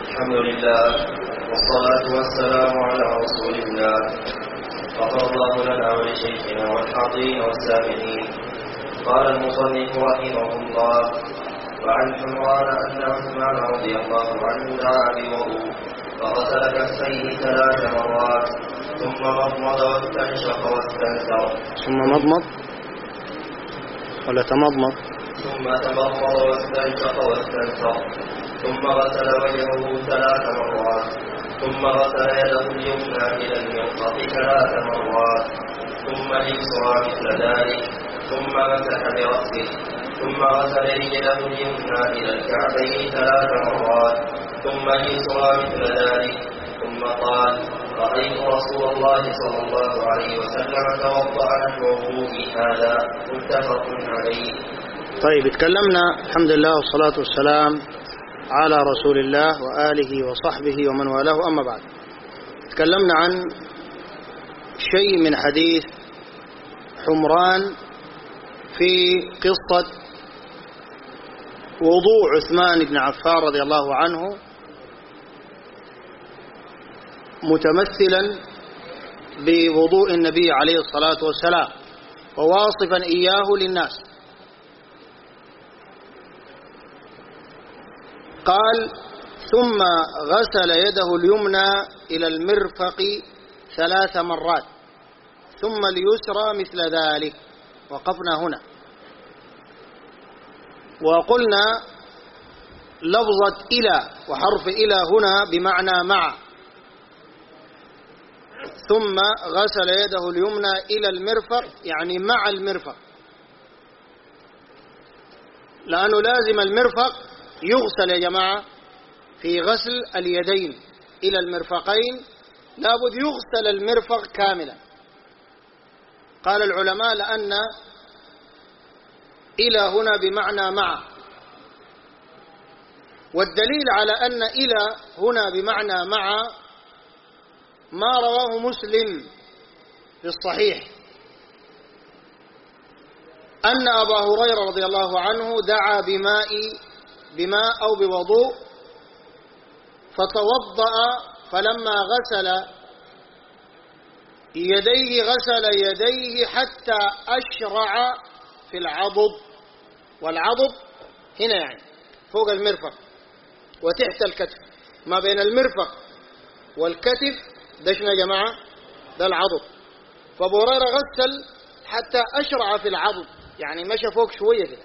الحمد لله والصلاة والسلام على رسول الله. غفر الله لنا ولشيخنا والحاضرين والسامعين. قال المصنف رحمه الله: وعن حمران أن عثمان رضي الله عنه دعا بوضوء فغسل كفيه 3 مرات ثم مضمض واستنشق واستنثر. ثم مضمض ولا تمضمض؟ ثم تمضمض واستنشق واستنثر. ثم غسل وجهه 3 مرات. ثم غسل يده اليمنى إلى المرفق 3 مرات. ثم اليسرى مثل ذلك. ثم مسح برأسه. ثم غسل رجله اليمنى إلى الكعبين 3 مرات. ثم اليسرى مثل ذلك. ثم قال: رأيت رسول الله صلى الله عليه وسلم توضأ نحو وضوئي هذا. متفق عليه. طيب، اتكلمنا الحمد لله والصلاة والسلام على رسول الله وآله وصحبه ومن والاه. أما بعد، تكلمنا عن شيء من حديث حمران في قصة وضوء عثمان بن عفان رضي الله عنه، متمثلا بوضوء النبي عليه الصلاة والسلام وواصفا إياه للناس. قال: ثم غسل يده اليمنى إلى المرفق 3 مرات ثم اليسرى مثل ذلك. وقفنا هنا وقلنا لفظة إلى وحرف إلى هنا بمعنى مع. ثم غسل يده اليمنى إلى المرفق يعني مع المرفق، لأنه لازم المرفق يغسل يا جماعة. في غسل اليدين إلى المرفقين لابد يغسل المرفق كاملا. قال العلماء لأن إلى هنا بمعنى مع، والدليل على أن إلى هنا بمعنى مع ما رواه مسلم في الصحيح أن أبا هريرة رضي الله عنه دعا بماء أو بوضوء فتوضأ، فلما غسل يديه غسل يديه حتى أشرع في العضد. والعضد هنا يعني فوق المرفق وتحت الكتف، ما بين المرفق والكتف ده شنو يا جماعة؟ ده العضد. فأبو هريرة غسل حتى أشرع في العضد، يعني مشى فوق شوية كده.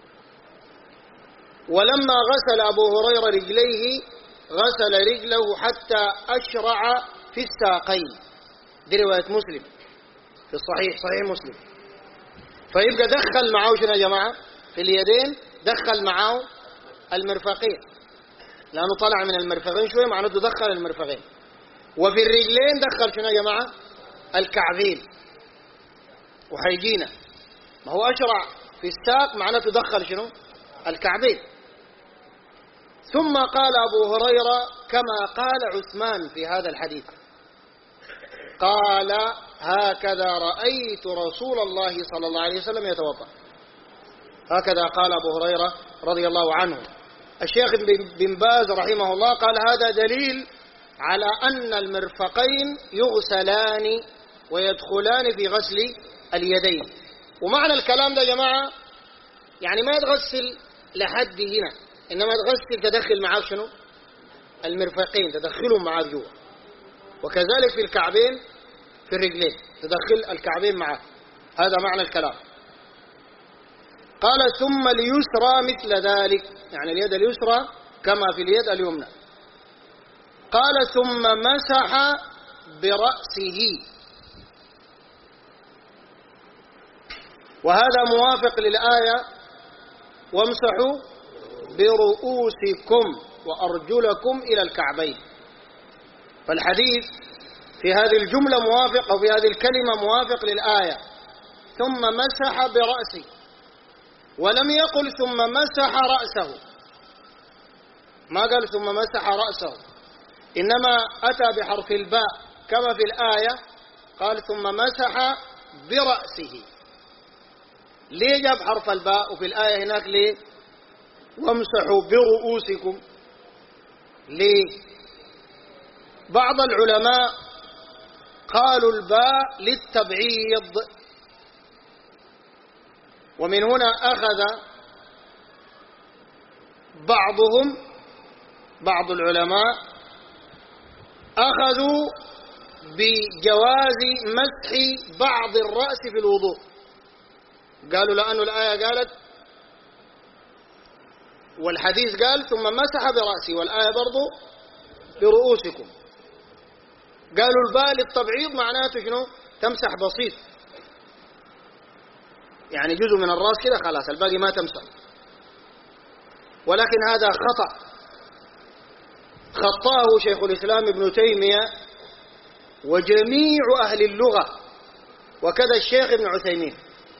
ولما غسل أبو هريرة رجليه غسل رجله حتى أشرع في الساقين. دي رواية مسلم في الصحيح، صحيح مسلم. فيبقى دخل معه شنو يا جماعة؟ في اليدين دخل معه المرفقين، لأنه طلع من المرفقين شوية معناته دخل المرفقين. وفي الرجلين دخل شنو يا جماعة؟ الكعبين. وحيجينا ما هو أشرع في الساق معناته دخل شنو؟ الكعبين. ثم قال أبو هريرة كما قال عثمان في هذا الحديث، قال: هكذا رأيت رسول الله صلى الله عليه وسلم يتوضأ. هكذا قال أبو هريرة رضي الله عنه. الشيخ بن باز رحمه الله قال: هذا دليل على أن المرفقين يغسلان ويدخلان في غسل اليدين. ومعنى الكلام ده يا جماعة يعني ما يتغسل لحد هنا، إنما تغسل تدخل معاه شنو؟ المرفقين تدخلهم معاه جوا. وكذلك في الكعبين في الرجلين تدخل الكعبين معاه. هذا معنى الكلام. قال: ثم اليسرى مثل ذلك، يعني اليد اليسرى كما في اليد اليمنى. قال: ثم مسح برأسه. وهذا موافق للآية: وامسحوا برؤوسكم وأرجلكم إلى الكعبين. فالحديث في هذه الجملة موافق، أو في هذه الكلمة موافق للآية: ثم مسح برأسه. ولم يقل ثم مسح رأسه، ما قال ثم مسح رأسه، إنما أتى بحرف الباء كما في الآية، قال ثم مسح برأسه. ليه جاب حرف الباء وفي الآية هناك ليه وامسحوا برؤوسكم؟ ليه؟ بعض العلماء قالوا الباء للتبعيض، ومن هنا أخذ بعض العلماء أخذوا بجواز مسح بعض الرأس في الوضوء، قالوا لأن الآية قالت والحديث قال ثم مسح برأسه، والآية برضو برؤوسكم. قالوا الباء للتبعيض معناته شنو؟ تمسح بسيط، يعني جزء من الرأس كده خلاص، الباقي ما تمسح. ولكن هذا خطاه شيخ الإسلام ابن تيمية وجميع أهل اللغة، وكذا الشيخ ابن عثيمين.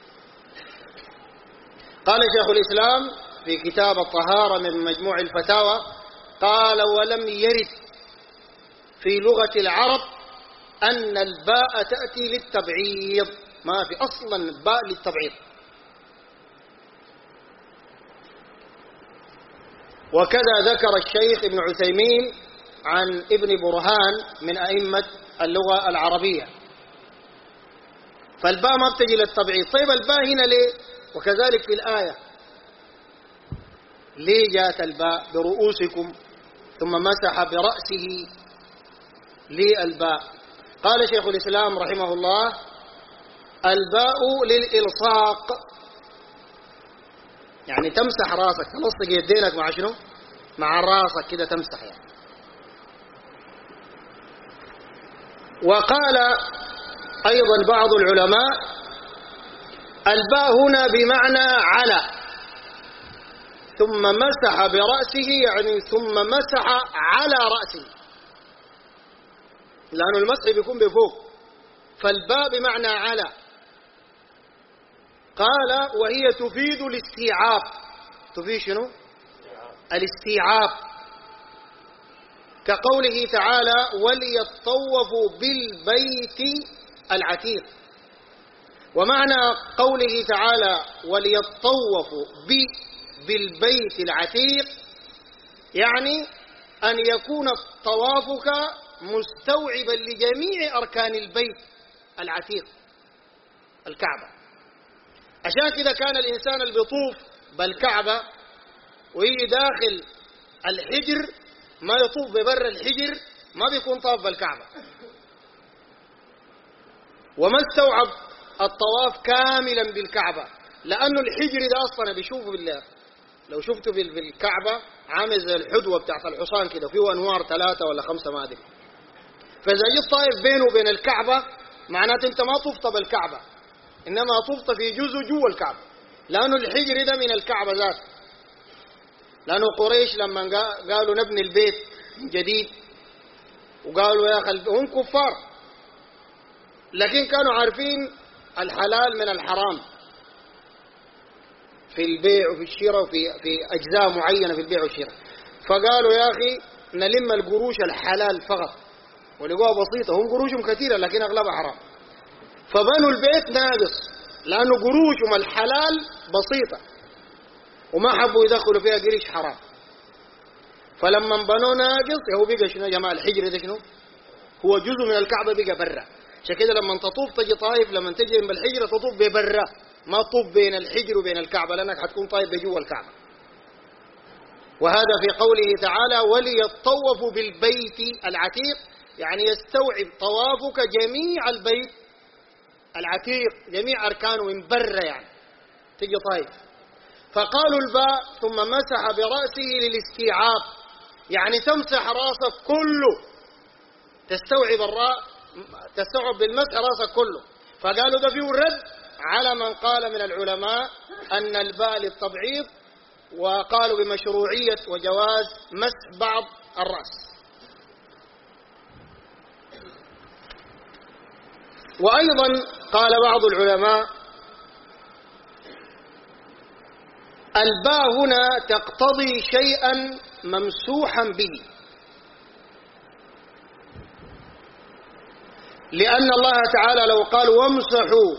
قال شيخ الإسلام في كتاب الطهارة من مجموع الفتاوى، قال ولم يرد في لغة العرب أن الباء تأتي للتبعيض، ما في أصلا باء للتبعيض. وكذا ذكر الشيخ ابن عثيمين عن ابن برهان من أئمة اللغة العربية. فالباء ما بتجي للتبعيض. طيب الباء هنا ليه؟ وكذلك في الآية ليه جاءت الباء برؤوسكم ثم مسح برأسه؟ ليه الباء؟ قال شيخ الإسلام رحمه الله الباء للإلصاق، يعني تمسح راسك، تلصق يدينك مع شنو؟ مع راسك كده تمسح يعني. وقال أيضا بعض العلماء الباء هنا بمعنى على، ثم مسح برأسه يعني ثم مسح على رأسه، لأن المسح بيكون بفوق، فالباء بمعنى على. قال وهي تفيد الاستيعاب، تفيد شنو؟ الاستيعاب، كقوله تعالى وليطوفوا بالبيت العتيق. ومعنى قوله تعالى وليطوفوا بالبيت العتيق يعني أن يكون طوافك مستوعبا لجميع أركان البيت العتيق الكعبة. عشان كده كان الإنسان اللي بيطوف بالكعبة ويجي داخل الحجر ما يطوف ببر الحجر، ما بيكون طاف بالكعبة، وما استوعب الطواف كاملا بالكعبة، لأنه الحجر ده أصلا بيشوفه بالله، لو شفته بالكعبة عامل زي الحدوة بتاعت الحصان كده، فيه أنوار 3 ولا 5 ما أدري. فإذا جيت طايف بينه وبين الكعبة معناته أنت ما طفت بالكعبة، إنما طفت في جزء جوا الكعبة، لأنه الحجر ده من الكعبة ذات. لأنه قريش لما قالوا نبني البيت من جديد وقالوا يا أخي هم كفار، لكن كانوا عارفين الحلال من الحرام في البيع وفي الشراء وفي أجزاء معينة في البيع والشراء، فقالوا يا أخي نلم القروش الحلال فقط، ولقوها بسيطة، هم قروشهم كثيرة لكن أغلبها حرام، فبنوا البيت ناقص لأنه قروشهم الحلال بسيطة وما حبوا يدخلوا فيها قريش حرام. فلما بنوا ناقص هو بقى شنو يا جماعة؟ الحجر ده شنو؟ هو جزء من الكعبة بقى برا. عشان كده لما تطوف تجي طايف، لما تجي من الحجر تطوف ببرا، ما تطوف بين الحجر وبين الكعبة، لأنك حتكون طايف بجوا الكعبة. وهذا في قوله تعالى وليطوفوا بالبيت العتيق، يعني يستوعب طوافك جميع البيت العتيق، جميع أركانه من برا، يعني تجي طايف. فقالوا الباء ثم مسح برأسه للاستيعاب، يعني تمسح راسك كله، تستوعب بالمسح راسك كله. فقالوا ده فيه الرد على من قال من العلماء أن الباء للتبعيض، وقالوا بمشروعية وجواز مسح بعض الرأس. وأيضا قال بعض العلماء الباء هنا تقتضي شيئا ممسوحا به، لأن الله تعالى لو قال وامسحوا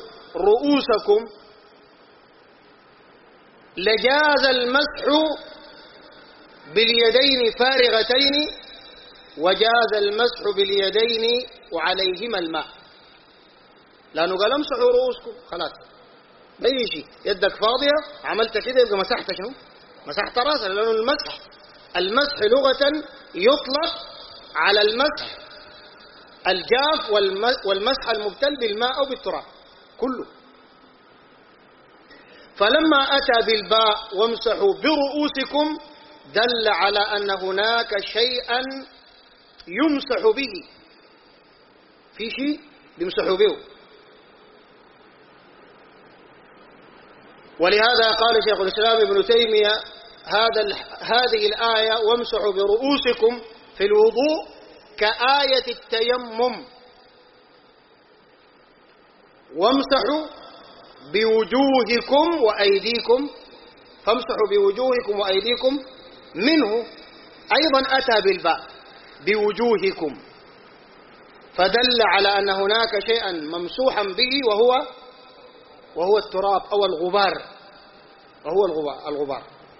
رؤوسكم لجاز المسح باليدين فارغتين، وجاز المسح باليدين وعليهما الماء، لأنه قال امسحوا رؤوسكم خلاص أي شيء، يدك فاضية عملت كده يبقى مسحت شنو؟ مسحت راسك، لأنه المسح لغة يطلق على المسح الجاف والمسح المبتل بالماء أو بالتراب كله. فلما أتى بالباء وامسحوا برؤوسكم دل على أن هناك شيئا يمسح به، في شيء يمسح به. ولهذا قال شيخ الإسلام ابن تيمية هذه الآية وامسحوا برؤوسكم في الوضوء كآية التيمم، وامسحوا بوجوهكم وأيديكم، فامسحوا بوجوهكم وأيديكم منه أيضا أتى بالباء بوجوهكم، فدل على أن هناك شيئا ممسوحا به وهو التراب أو الغبار، الغبار.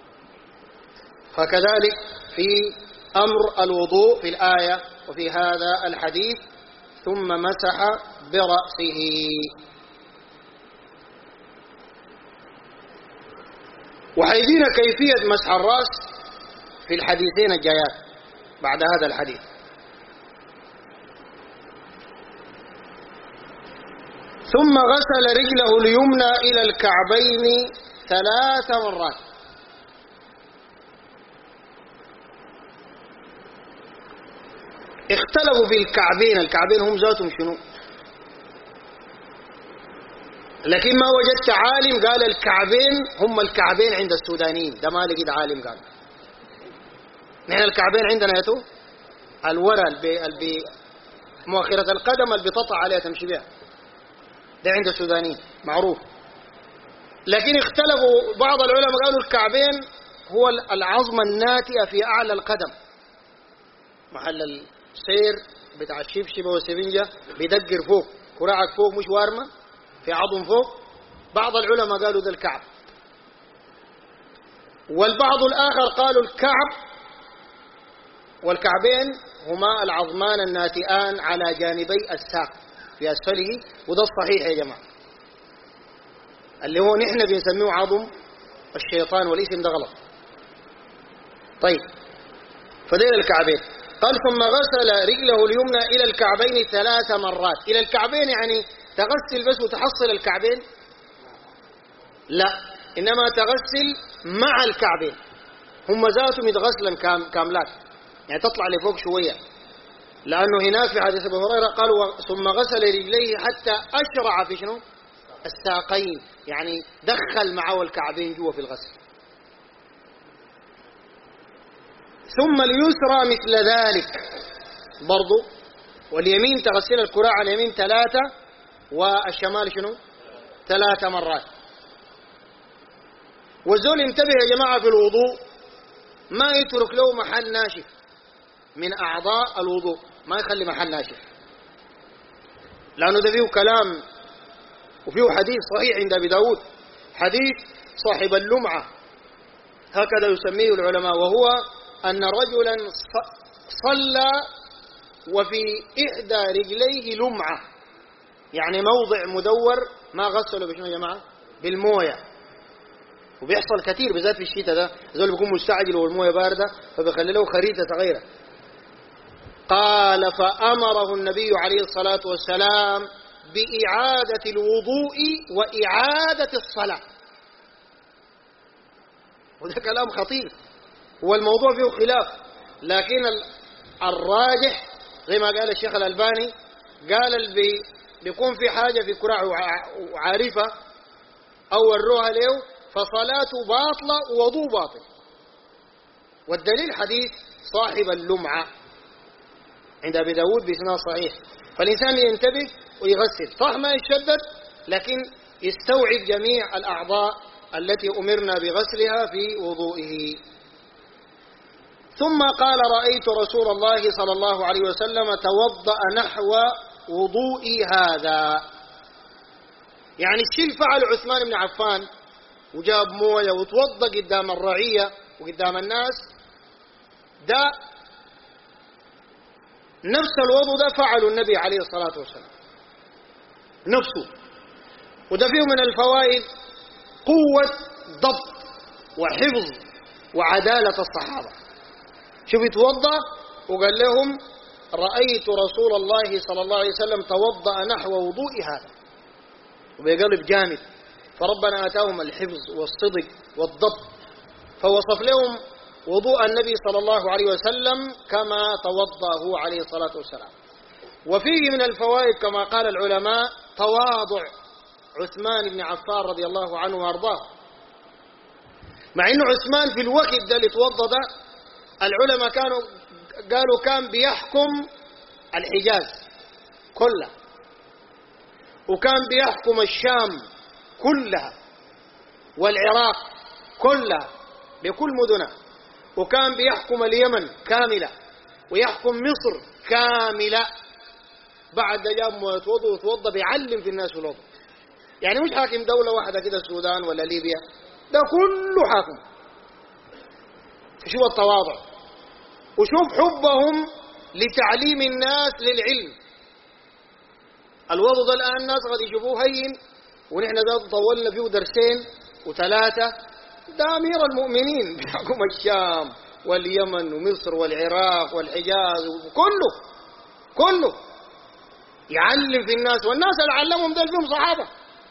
فكذلك في أمر الوضوء في الآية وفي هذا الحديث ثم مسح برأسه. وحيدينا كيفية مسح الرأس في الحديثين الجايات بعد هذا الحديث. ثم غسل رجله اليمنى إلى الكعبين 3 مرات. اختلفوا في الكعبين هم ذاتهم شنو، لكن ما وجدت عالم قال الكعبين هم الكعبين عند السودانيين، ده ما لقيت عالم قال. نحن الكعبين عندنا يتو الورا مؤخرة القدم اللي بتطع عليها تمشي بها، ده عند السودانيين معروف. لكن اختلفوا بعض العلماء قالوا الكعبين هو العظمة الناتئة في أعلى القدم، محل السير بتاع الشبشبة والسفنجة بيدقر فوق، كراعك فوق مش وارمة في عظم فوق. بعض العلماء قالوا ذا الكعب، والبعض الآخر قالوا الكعب والكعبين هما العظمان الناتئان على جانبي الساق في أسفله، وده الصحيح يا جماعة، اللي هو نحن بنسميه عظم الشيطان، والاسم ده غلط. طيب فدين الكعبين. قال ثم غسل رجله اليمنى إلى الكعبين 3 مرات. إلى الكعبين يعني تغسل بس وتحصل الكعبين؟ لا، إنما تغسل مع الكعبين، هم ذاتهم يتغسلا كاملات، يعني تطلع لفوق شوية، لأنه هناك في حديث أبي هريرة قال ثم غسل رجليه حتى أشرع في شنو؟ الساقين، يعني دخل معه الكعبين جوا في الغسل. ثم اليسرى مثل ذلك برضو، واليمين تغسل الكراع على اليمين 3 والشمال شنو 3 مرات. والزول انتبه يا جماعة في الوضوء ما يترك له محل ناشف من أعضاء الوضوء، ما يخلي محل ناشف، لأنه ده فيه كلام وفيه حديث صحيح عند أبي داود، حديث صاحب اللمعة هكذا يسميه العلماء، وهو أن رجلا صلى وفي إحدى رجليه لمعة، يعني موضع مدور ما غسله بشنو يا جماعة؟ بالموية. وبيحصل كثير بالذات في الشتاء، ده زول بيكون مستعجل والموية باردة فبيخلي له خريطة صغيرة. قال فأمره النبي عليه الصلاة والسلام بإعادة الوضوء وإعادة الصلاة، وده كلام خطير، والموضوع فيه خلاف، لكن الراجح زي ما قال الشيخ الألباني، قال بيكون في حاجة في كراع وعارفة أو وروها له فصلاته باطلة ووضوء باطل. والدليل حديث صاحب اللمعة عند أبي داود بإسناد صحيح. فالإنسان ينتبه ويغسل، صح ما يشدد، لكن يستوعب جميع الأعضاء التي أمرنا بغسلها في وضوئه. ثم قال رأيت رسول الله صلى الله عليه وسلم توضأ نحو وضوئي هذا، يعني الشيء فعل عثمان بن عفان وجاب مويه وتوضأ قدام الرعية وقدام الناس، ده نفس الوضوء ده فعله النبي عليه الصلاة والسلام نفسه. وده فيه من الفوائد قوة ضبط وحفظ وعدالة الصحابة. شوف يتوضأ وقال لهم رأيت رسول الله صلى الله عليه وسلم توضأ نحو وضوء هذا، وبقلب جامد. فربنا آتاهم الحفظ والصدق والضبط، فوصف لهم وضوء النبي صلى الله عليه وسلم كما توضأ هو عليه الصلاة والسلام. وفيه من الفوائد كما قال العلماء تواضع عثمان بن عفان رضي الله عنه وارضاه. مع انه عثمان في الوقت ده اللي توضأ ده العلماء قالوا كان بيحكم الحجاز كلها، وكان بيحكم الشام كلها والعراق كلها بكل مدنها، وكان بيحكم اليمن كاملة، ويحكم مصر كاملة. بعد جاب وتوضى بيعلم في الناس الوضوء، يعني مش حاكم دولة واحدة كده السودان ولا ليبيا، ده كله حاكم. شوف التواضع وشوف حبهم لتعليم الناس للعلم. الوضوء ده الآن الناس قد يشوفوه هين، ونحن ذات طولنا فيه درسين وثلاثة. ده أمير المؤمنين بيحكم الشام واليمن ومصر والعراق والحجاز كله يعلم في الناس. والناس اللي علمهم ديل فيهم صحابة.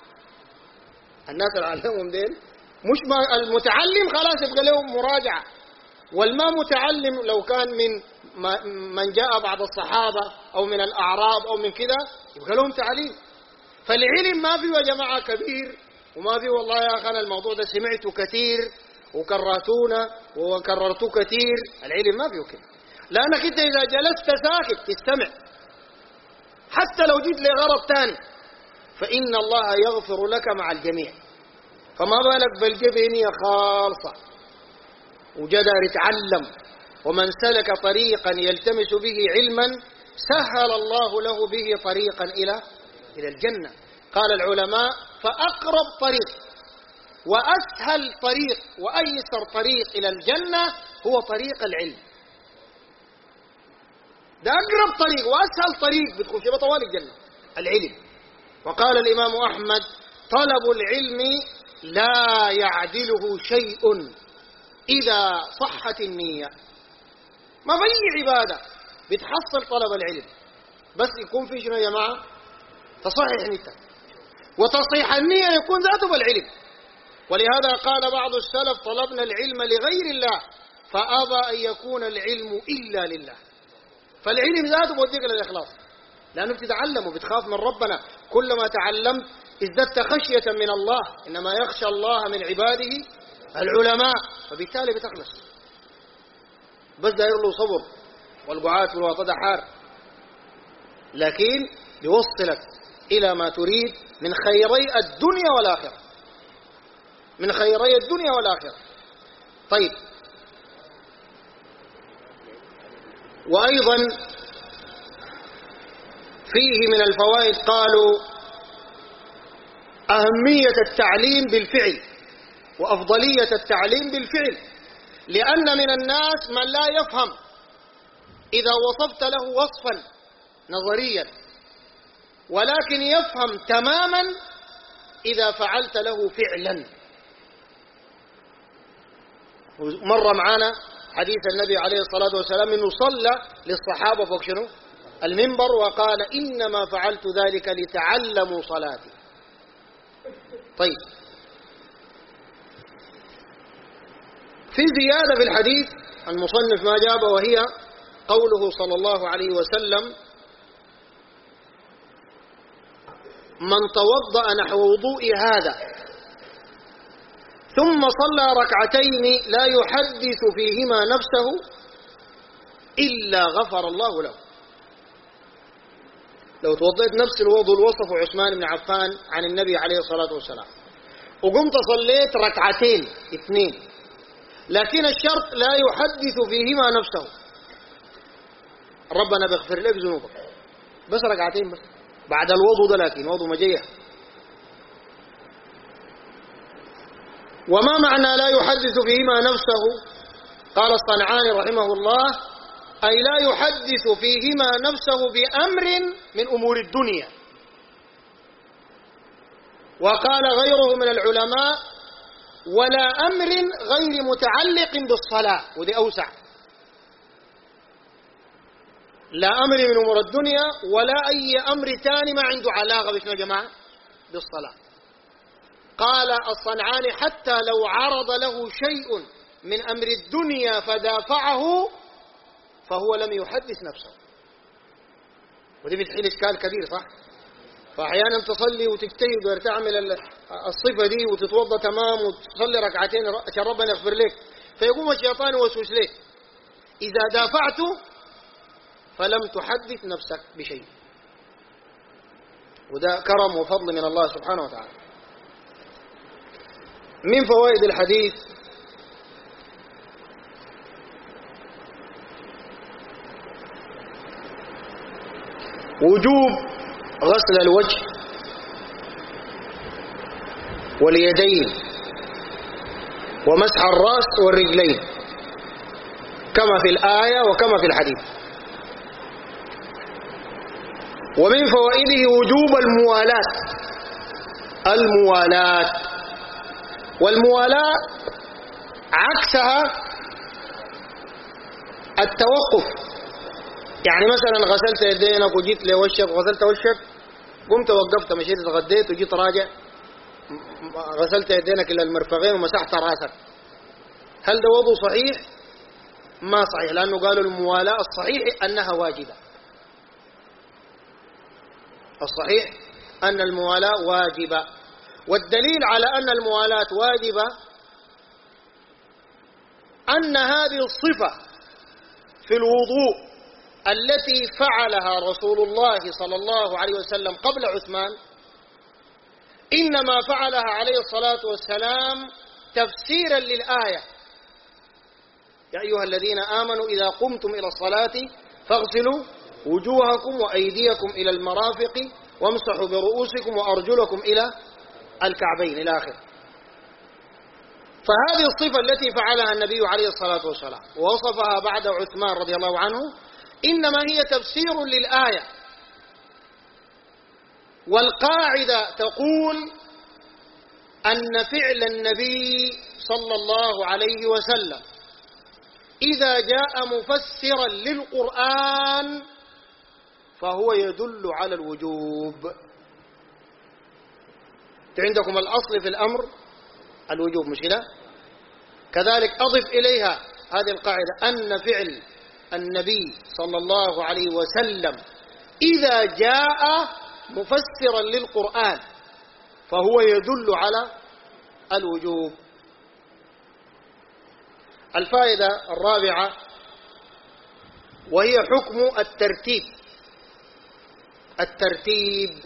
الناس اللي علمهم ديل مش المتعلم خلاص يبقى لهم مراجعة، والما متعلم لو كان من جاء بعد الصحابة أو من الأعراب أو من كده يبقى لهم تعليم. فالعلم ما فيه يا جماعة كبير، وما فيه والله يا أخي أنا الموضوع ده سمعته كثير وكررتونا وكررته كثير. العلم ما فيه كده، لأنك أنت إذا جلست ساكت تستمع حتى لو جيت لغرض ثاني فإن الله يغفر لك مع الجميع. فما بالك بالجبهة خالصة وجدار يتعلم. ومن سلك طريقا يلتمس به علما سهل الله له به طريقا إلى الجنة. قال العلماء فأقرب طريق وأسهل طريق وأيسر طريق إلى الجنة هو طريق العلم. ده أقرب طريق وأسهل طريق بتخش في طوال الجنة العلم. وقال الإمام أحمد طلب العلم لا يعدله شيء إذا صحت النية. ما في عبادة بتحصل طلب العلم بس يكون في شنو يا جماعة؟ تصحيح نيتك، وتصحيح النية يكون ذاته بالعلم. ولهذا قال بعض السلف طلبنا العلم لغير الله فأبى أن يكون العلم إلا لله. فالعلم ذاته بوديك للإخلاص، لأنه بتتعلم وبتخاف من ربنا. كلما تعلمت ازددت خشية من الله، إنما يخشى الله من عباده العلماء، فبالتالي بتخلص. بس داير له صبر والقعاد في الوطن حار، لكن يوصلك إلى ما تريد من خيري الدنيا والآخرة، من خيري الدنيا والآخرة. طيب، وأيضا فيه من الفوائد قالوا أهمية التعليم بالفعل وأفضلية التعليم بالفعل، لأن من الناس من لا يفهم إذا وصفت له وصفا نظريا، ولكن يفهم تماما إذا فعلت له فعلا. مر معنا حديث النبي عليه الصلاة والسلام أنه صلى للصحابة فوق شنو؟ المنبر، وقال إنما فعلت ذلك لتعلموا صلاتي. طيب، في زيادة في الحديث المصنف ما جاب، وهي قوله صلى الله عليه وسلم من توضأ نحو وضوء هذا ثم صلى ركعتين لا يحدث فيهما نفسه إلا غفر الله له. لو توضيت نفس الوضوء الوصف عثمان بن عفان عن النبي عليه الصلاة والسلام وقمت صليت ركعتين اثنين، لكن الشرط لا يحدث فيهما نفسه، ربنا بيغفر لك ذنوبك، بس ركعتين بس بعد الوضوء ده، لكن وضوء مجيح. وما معنى لا يحدث فيهما نفسه؟ قال الصنعاني رحمه الله: أي لا يحدث فيهما نفسه بأمر من أمور الدنيا. وقال غيره من العلماء: ولا أمر غير متعلق بالصلاة، ودي أوسع، لا أمر من أمور الدنيا ولا أي أمر تاني ما عنده علاقة بشنو يا جماعة؟ بالصلاة. قال الصنعاني: حتى لو عرض له شيء من أمر الدنيا فدافعه فهو لم يحدث نفسه. ودي بتحيل إشكال كبير، صح؟ فأحيانا تصلي وتجتهد وتعمل الصفة دي وتتوضى تمام وتصلي ركعتين عشان ربنا يغفر لك، فيقوم الشيطان يوسوس لك. إذا دافعته فلم تحدث نفسك بشيء، وده كرم وفضل من الله سبحانه وتعالى. من فوائد الحديث: وجوب غسل الوجه واليدين ومسح الرأس والرجلين كما في الآية وكما في الحديث. ومن فوائده وجوب الموالاة، والموالاة عكسها التوقف. يعني مثلا غسلت يدينك وجيت لوشك وغسلت وشك، قمت وقفت مشيت اتغديت وجيت راجع غسلت يدينك الى المرفقين ومسحت راسك، هل ده وضوء صحيح؟ ما صحيح، لانه قالوا الموالاة الصحيح انها واجبة. الصحيح ان الموالاة واجبة، والدليل على ان الموالاة واجبة ان هذه الصفة في الوضوء التي فعلها رسول الله صلى الله عليه وسلم قبل عثمان إنما فعلها عليه الصلاة والسلام تفسيرا للآية: يا أيها الذين آمنوا إذا قمتم إلى الصلاة فاغسلوا وجوهكم وأيديكم إلى المرافق وامسحوا برؤوسكم وأرجلكم إلى الكعبين إلى آخر. فهذه الصفة التي فعلها النبي عليه الصلاة والسلام ووصفها بعد عثمان رضي الله عنه إنما هي تفسير للآية. والقاعدة تقول أن فعل النبي صلى الله عليه وسلم إذا جاء مفسرا للقرآن فهو يدل على الوجوب. عندكم الأصل في الأمر الوجوب، مش كده؟ كذلك أضف إليها هذه القاعدة أن فعل النبي صلى الله عليه وسلم إذا جاء مفسرا للقرآن فهو يدل على الوجوب. الفائدة الرابعة وهي حكم الترتيب.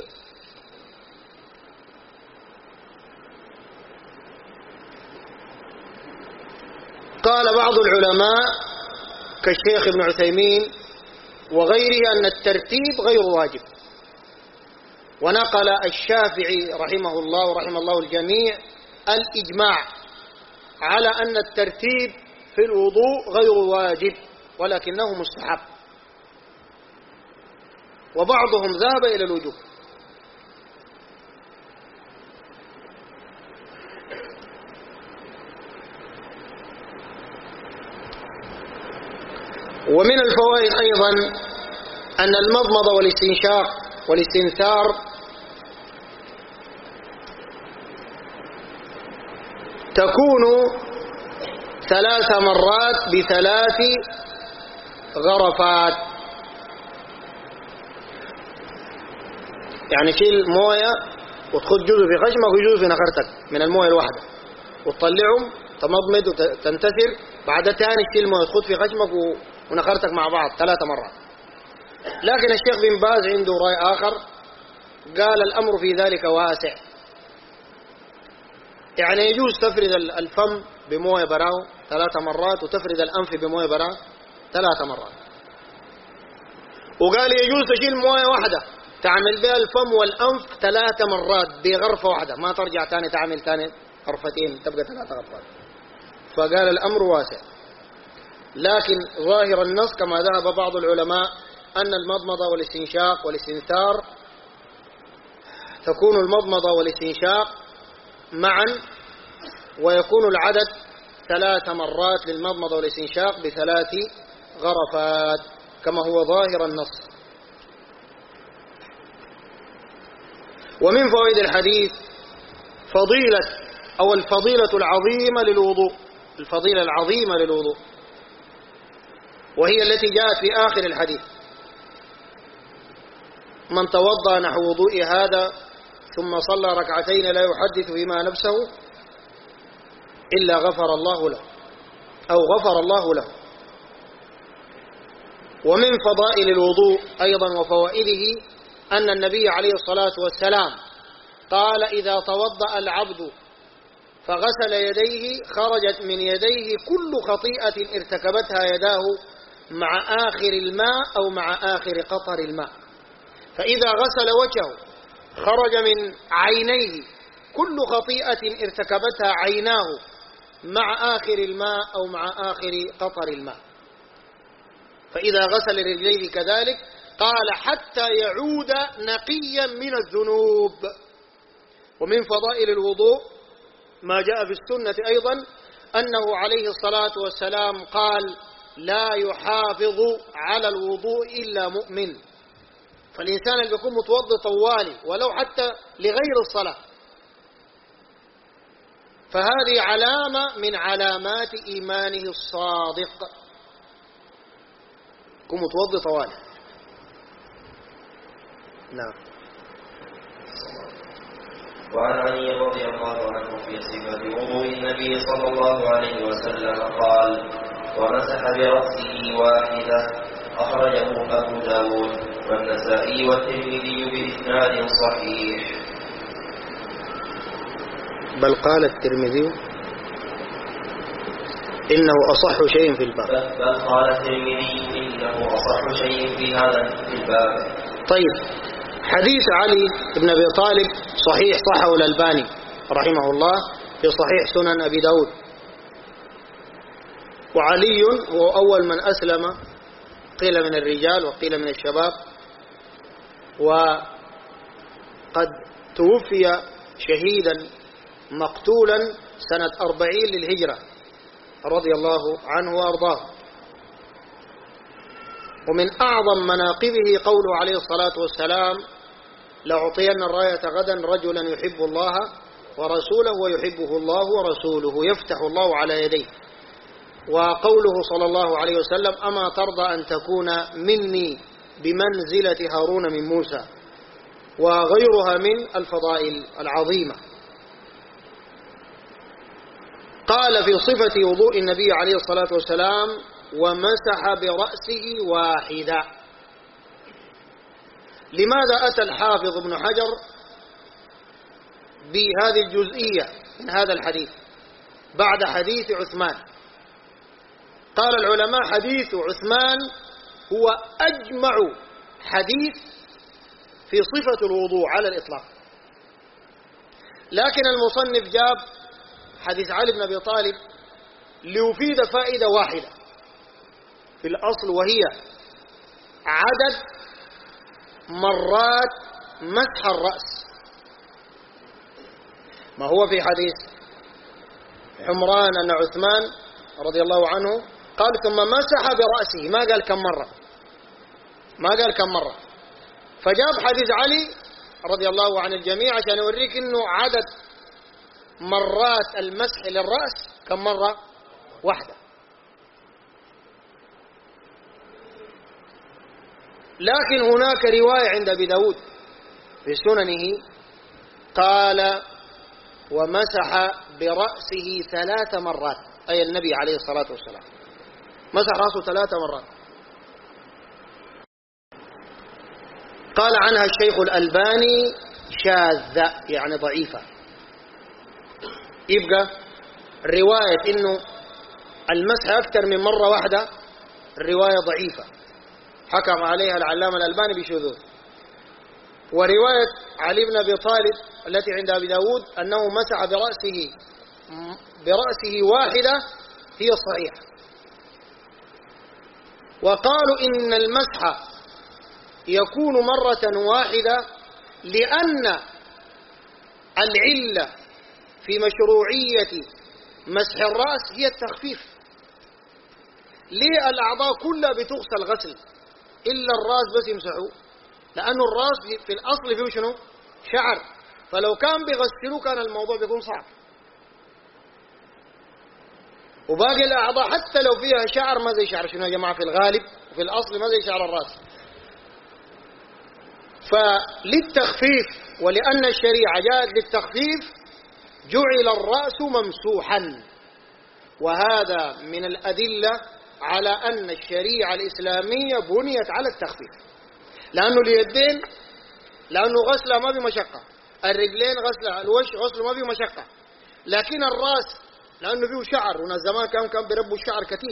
قال بعض العلماء كالشيخ ابن عثيمين وغيره أن الترتيب غير واجب، ونقل الشافعي رحمه الله ورحم الله الجميع الإجماع على أن الترتيب في الوضوء غير واجب ولكنه مستحب، وبعضهم ذهب إلى الوجوب. ومن الفوائد أيضا أن المضمضة والاستنشاق والاستنثار تكون 3 مرات ب3 غرفات. يعني تشيل موية وتخذ جزء في خشمك وجزء في نخرتك من الموية الواحدة وتطلعهم تمضمض وتنتثر، بعد تاني تشيل موية تخذ في خشمك ونخرتك مع بعض 3 مرات. لكن الشيخ بن باز عنده رأي آخر، قال الأمر في ذلك واسع، يعني يجوز تفرد الفم بموية براو 3 مرات وتفرد الأنف بموية براو 3 مرات. وقال يجوز تشيل موية واحدة تعمل بها الفم والأنف 3 مرات بغرفة واحدة، ما ترجع تاني تعمل تاني غرفتين، تبقى 3 غرفات. فقال الأمر واسع. لكن ظاهر النص كما ذهب بعض العلماء أن المضمضة والاستنشاق والاستنثار تكون المضمضة والاستنشاق معا، ويكون العدد 3 مرات للمضمضة والاستنشاق ب3 غرفات كما هو ظاهر النص. ومن فوائد الحديث الفضيلة العظيمة للوضوء، الفضيلة العظيمة للوضوء، وهي التي جاءت في آخر الحديث: من توضأ نحو وضوء هذا ثم صلى ركعتين لا يحدث بما نفسه إلا غفر الله له أو غفر الله له. ومن فضائل الوضوء أيضا وفوائده أن النبي عليه الصلاة والسلام قال: إذا توضأ العبد فغسل يديه خرجت من يديه كل خطيئة ارتكبتها يداه مع آخر الماء أو مع آخر قطر الماء. فإذا غسل وجهه خرج من عينيه كل خطيئة ارتكبتها عيناه مع آخر الماء أو مع آخر قطر الماء. فإذا غسل رجليه كذلك قال: حتى يعود نقيا من الذنوب. ومن فضائل الوضوء ما جاء في السنة أيضا أنه عليه الصلاة والسلام قال: لا يحافظ على الوضوء إلا مؤمن. فالإنسان اللي يكون متوضئ طوالي ولو حتى لغير الصلاة، فهذه علامة من علامات إيمانه الصادق، يكون متوضئ طوالي. نعم. وعن علي رضي الله عنه في صفة وضوء النبي صلى الله عليه وسلم قال: ومسح برأسه واحدة، أخرجه أبو داود والنسائي والترمذي بإسناد صحيح. بل قال الترمذي إنه أصح شيء في الباب. بل قال الترمذي إنه أصح شيء في هذا الباب. طيب، حديث علي بن أبي طالب صحيح، صححه الألباني رحمه الله في صحيح سنن أبي داود. وعلي هو أول من أسلم، قيل من الرجال وقيل من الشباب، وقد توفي شهيدا مقتولا سنة 40 للهجرة رضي الله عنه وأرضاه. ومن أعظم مناقبه قوله عليه الصلاة والسلام: لأعطين الراية غدا رجلا يحب الله ورسوله ويحبه الله ورسوله يفتح الله على يديه. وقوله صلى الله عليه وسلم: أما ترضى أن تكون مني بمنزلة هارون من موسى، وغيرها من الفضائل العظيمة. قال في صفة وضوء النبي عليه الصلاة والسلام: ومسح برأسه واحدا. لماذا أتى الحافظ ابن حجر بهذه الجزئية من هذا الحديث بعد حديث عثمان؟ قال العلماء: حديث عثمان هو أجمع حديث في صفة الوضوء على الإطلاق، لكن المصنف جاب حديث علي بن أبي طالب ليفيد فائدة واحدة في الأصل، وهي عدد مرات مسح الرأس. ما هو في حديث حمران أن عثمان رضي الله عنه قال: ثم مسح برأسه، ما قال كم مرة، فجاب حديث علي رضي الله عن الجميع عشان يوريك انه عدد مرات المسح للرأس كم مرة؟ واحدة. لكن هناك رواية عند أبي داود في سننه قال: ومسح برأسه 3 مرات، أي النبي عليه الصلاة والسلام مسح رأسه 3 مرات. قال عنها الشيخ الألباني شاذة، يعني ضعيفة. يبقى رواية إنه المسح أكثر من مرة واحدة الرواية ضعيفة، حكم عليها العلامة الألباني بشذوذ. ورواية علي بن أبي طالب التي عند أبي داود أنه مسح برأسه واحدة هي الصحيحة. وقالوا إن المسح يكون مرة واحدة لأن العلة في مشروعية مسح الرأس هي التخفيف. ليه الأعضاء كلها بتغسل غسل إلا الرأس بس يمسحوه؟ لأنه الرأس في الأصل فيه شنو؟ شعر، فلو كان بيغسلوه كان الموضوع بيكون صعب. وباقي الأعضاء حتى لو فيها شعر ما زي شعر شنو يا جماعة؟ في الغالب وفي الأصل ما زي شعر الرأس. فللتخفيف ولأن الشريعة جاءت للتخفيف جعل الرأس ممسوحا، وهذا من الأدلة على أن الشريعة الإسلامية بنيت على التخفيف. لأنه اليدين لأنه غسلها ما بمشقة، الرجلين غسلها، الوجه غسله ما بمشقة، لكن الرأس لأنه فيه شعر، وناس زمان كان بيربوا الشعر كثير،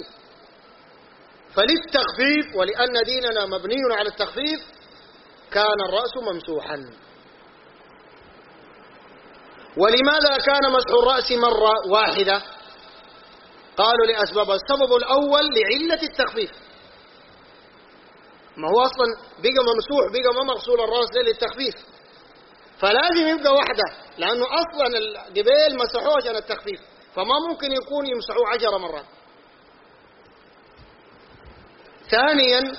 فللتخفيف ولأن ديننا مبني على التخفيف كان الرأس ممسوحا. ولماذا كان مسح الرأس مرة واحدة؟ قالوا لأسباب. السبب الأول لعلة التخفيف، ما هو أصلا بقى ممسوح، بقى ما مغسول الرأس للتخفيف، فلازم يبقى واحدة، لأنه أصلا الجبال مسحوه عشان التخفيف، فما ممكن يكون يمسحوه 10 مرات. ثانيا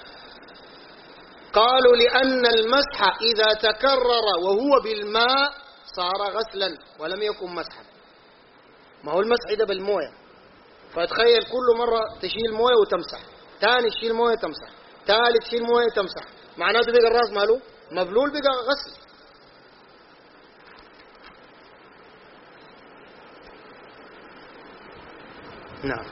قالوا لأن المسح إذا تكرر وهو بالماء صار غسلا ولم يكن مسحا. ما هو المسح ده بالمويه، فتخيل كل مرة تشيل مويه وتمسح، ثاني تشيل مويه تمسح، ثالث تشيل مويه تمسح، معناته بقى الراس ماله مبلول، بقى غسل. نعم.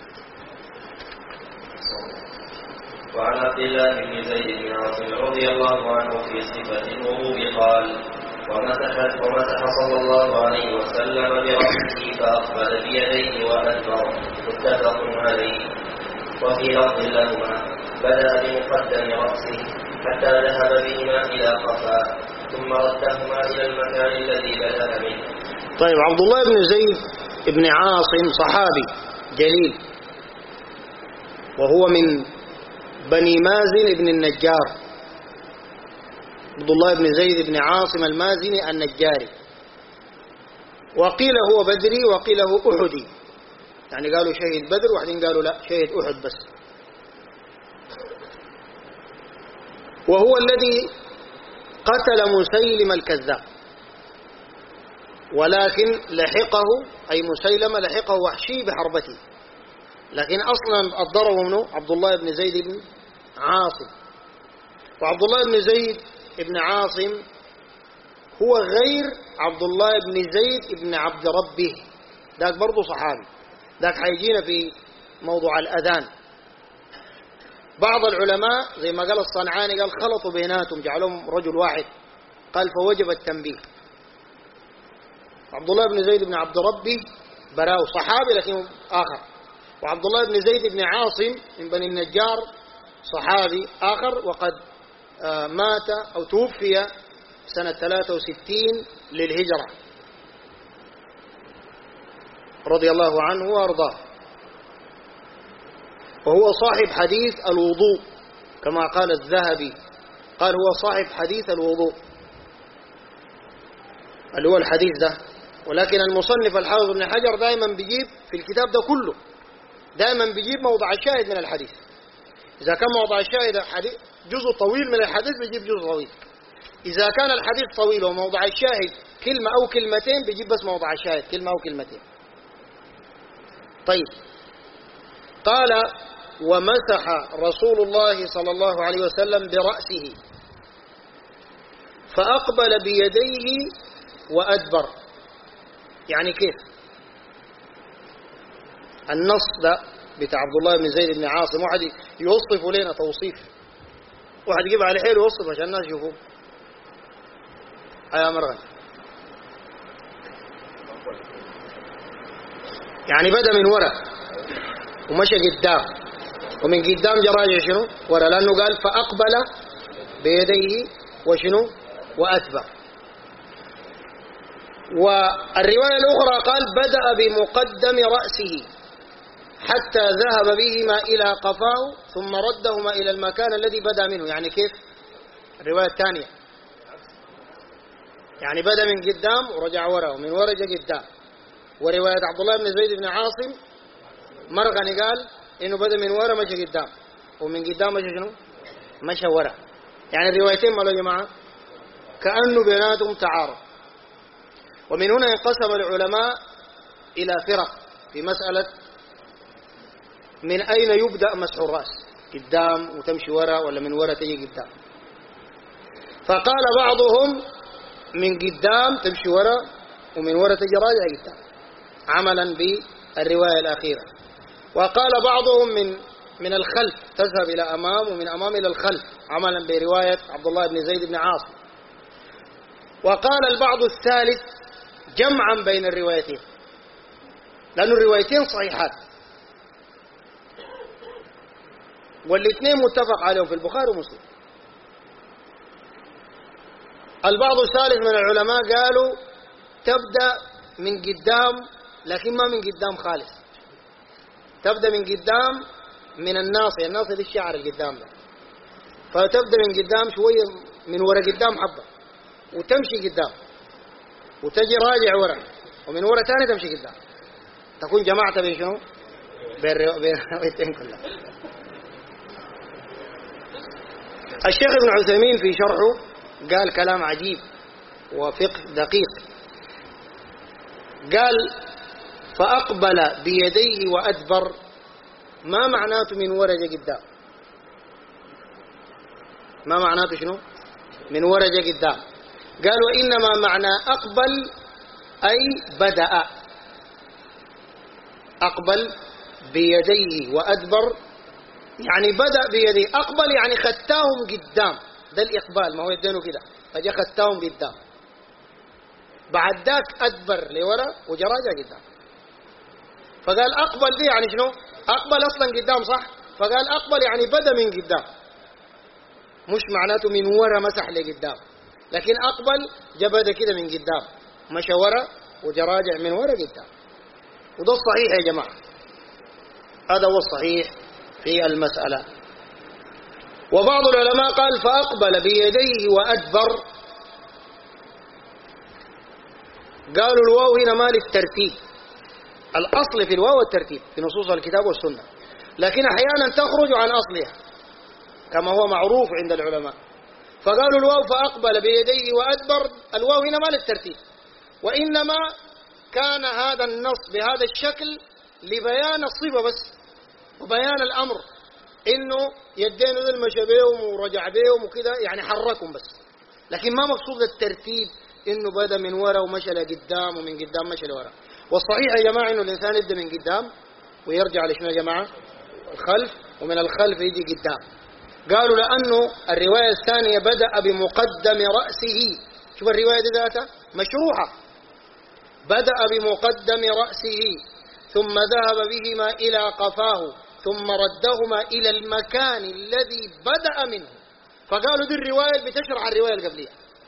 وعن عبد الله بن زيد بن عاصم رضي الله عنه في صفة الوضوء قال: ومسح صلى الله عليه وسلم برأسه فأقبل بيديه وأدبر، متفق عليه. وفي لفظ لهما: بدأ بمقدم رأسه حتى ذهب بهما إلى قفاه، ثم ردهما إلى المكان الذي بدأ منه. طيب، عبد الله بن زيد بن عاصم صحابي جليل، وهو من بني مازن بن النجار. عبد الله بن زيد بن عاصم المازني النجاري، وقيل هو بدري وقيل هو أحدي، يعني قالوا شهيد بدر وبعدين قالوا لا شهيد أحد بس. وهو الذي قتل مسيلم الكذاب، ولكن لحقه أي مسيلمة لحقه وحشي بحربته، لكن أصلا الضرب منه عبد الله بن زيد بن عاصم. وعبد الله بن زيد ابن عاصم هو غير عبد الله بن زيد ابن عبد ربه، ذاك برضه صحابي، ذاك حيجينا في موضوع الأذان. بعض العلماء زي ما قال الصنعاني قال خلطوا بيناتهم جعلهم رجل واحد، قال فوجب التنبيه. عبد الله بن زيد بن عبد ربه براو صحابي لكن آخر، وعبد الله بن زيد بن عاصم من بني النجار صحابي آخر، وقد مات أو توفي سنة 63 للهجرة رضي الله عنه وأرضاه. وهو صاحب حديث الوضوء كما قال الذهبي، قال هو صاحب حديث الوضوء اللي هو الحديث ده. ولكن المصنف الحافظ ابن حجر دائما بيجيب في الكتاب ده كله، دائما بيجيب موضع الشاهد من الحديث. إذا كان موضع الشاهد جزء طويل من الحديث بيجيب جزء طويل، إذا كان الحديث طويل وموضع الشاهد كلمة أو كلمتين بيجيب بس موضع الشاهد كلمة أو كلمتين. طيب، قال ومسح رسول الله صلى الله عليه وسلم برأسه فأقبل بيديه وأدبر. يعني كيف؟ النص ده بتاع عبد الله بن زيد بن عاصم واحد يوصف لنا توصيف، واحد يجيب على حيله يوصف عشان الناس يشوفوه. يا مرغم، يعني بدأ من ورا ومشى قدام، ومن قدام جراجع شنو ورا، لأنه قال فأقبل بيديه وشنو وأتبع. والرواية الأخرى قال بدأ بمقدم رأسه حتى ذهب بهما إلى قفاه ثم ردهما إلى المكان الذي بدأ منه. يعني كيف؟ الرواية الثانية يعني بدأ من قدام ورجع وراء ومن وراء جاء قدام. ورواية عبد الله بن زيد بن عاصم مرغني قال إنه بدأ من وراء مشى قدام ومن قدام مشى شنو؟ مشى وراء. يعني الروايتين مالوا يا جماعة كأنه بيناتهم تعارض. ومن هنا انقسم العلماء إلى فرق في مسألة من أين يبدأ مسح الرأس، قدام وتمشي وراء ولا من وراء تجي قدام. فقال بعضهم من قدام تمشي وراء ومن وراء تجي راجع قدام عملا بالرواية الأخيرة. وقال بعضهم من الخلف تذهب إلى أمام ومن أمام إلى الخلف عملا برواية عبد الله بن زيد بن عاصم. وقال البعض الثالث جمعا بين الروايتين لأن الروايتين صحيحات والاثنين متفق عليهم في البخاري ومسلم. البعض الثالث من العلماء قالوا تبدأ من قدام لكن ما من قدام خالص، تبدأ من قدام من الناصية، الناصية دي الشعر القدام ده، فتبدأ من قدام شوية من وراء قدام حبة وتمشي قدام وتجي راجع وراء ومن وراء ثاني تمشي قدام، تكون جماعة بين شنو؟ بين الروايتين كلها. الشيخ ابن عثيمين في شرحه قال كلام عجيب وفقه دقيق. قال فأقبل بيديه وأدبر ما معناته من ورا قدام؟ ما معناته شنو؟ من ورا قدام. قال وإنما معنى أقبل أي بدأ، أقبل بيديه وأدبر يعني بدأ بيديه، أقبل يعني خدتاهم قدام، ده الإقبال، ما هو يدينه كده فجاء خدتاهم قدام، بعد ذاك أدبر لورا وجراجع قدام. فقال أقبل دي يعني شنو؟ أقبل أصلا قدام صح، فقال أقبل يعني بدأ من قدام، مش معناته من ورا مسح لقدام، لكن أقبل جاء بدأ كده من قدام مشى ورا وجراجع من ورا قدام. وده الصحيح يا جماعة، هذا هو الصحيح في المسألة. وبعض العلماء قال فأقبل بيديه وأدبر، قالوا الواو هنا ما للترتيب، الأصل في الواو الترتيب في نصوص الكتاب والسنة، لكن أحيانا تخرج عن أصلها كما هو معروف عند العلماء، فقالوا الواو فأقبل بيديه وأدبر، الواو هنا ما للترتيب، وإنما كان هذا النص بهذا الشكل لبيان الصفة بس وبيان الأمر، إنه يدين ذل مشى بيهم ورجع بيهم وكذا، يعني حركهم بس، لكن ما مقصود الترتيب إنه بدأ من وراء ومشى لقدام ومن قدام مشى لوراء. والصحيح يا جماعة إنه الإنسان يبدأ من قدام ويرجع لشنو يا جماعة؟ الخلف، ومن الخلف يجي قدام. قالوا لأنه الرواية الثانية بدأ بمقدم رأسه، شوف الرواية دي ذاتها مشروحة، بدأ بمقدم رأسه ثم ذهب بهما إلى قفاه ثم ردهما إلى المكان الذي بدأ منه، فقالوا دي الرواية بتشرح الرواية القبلية،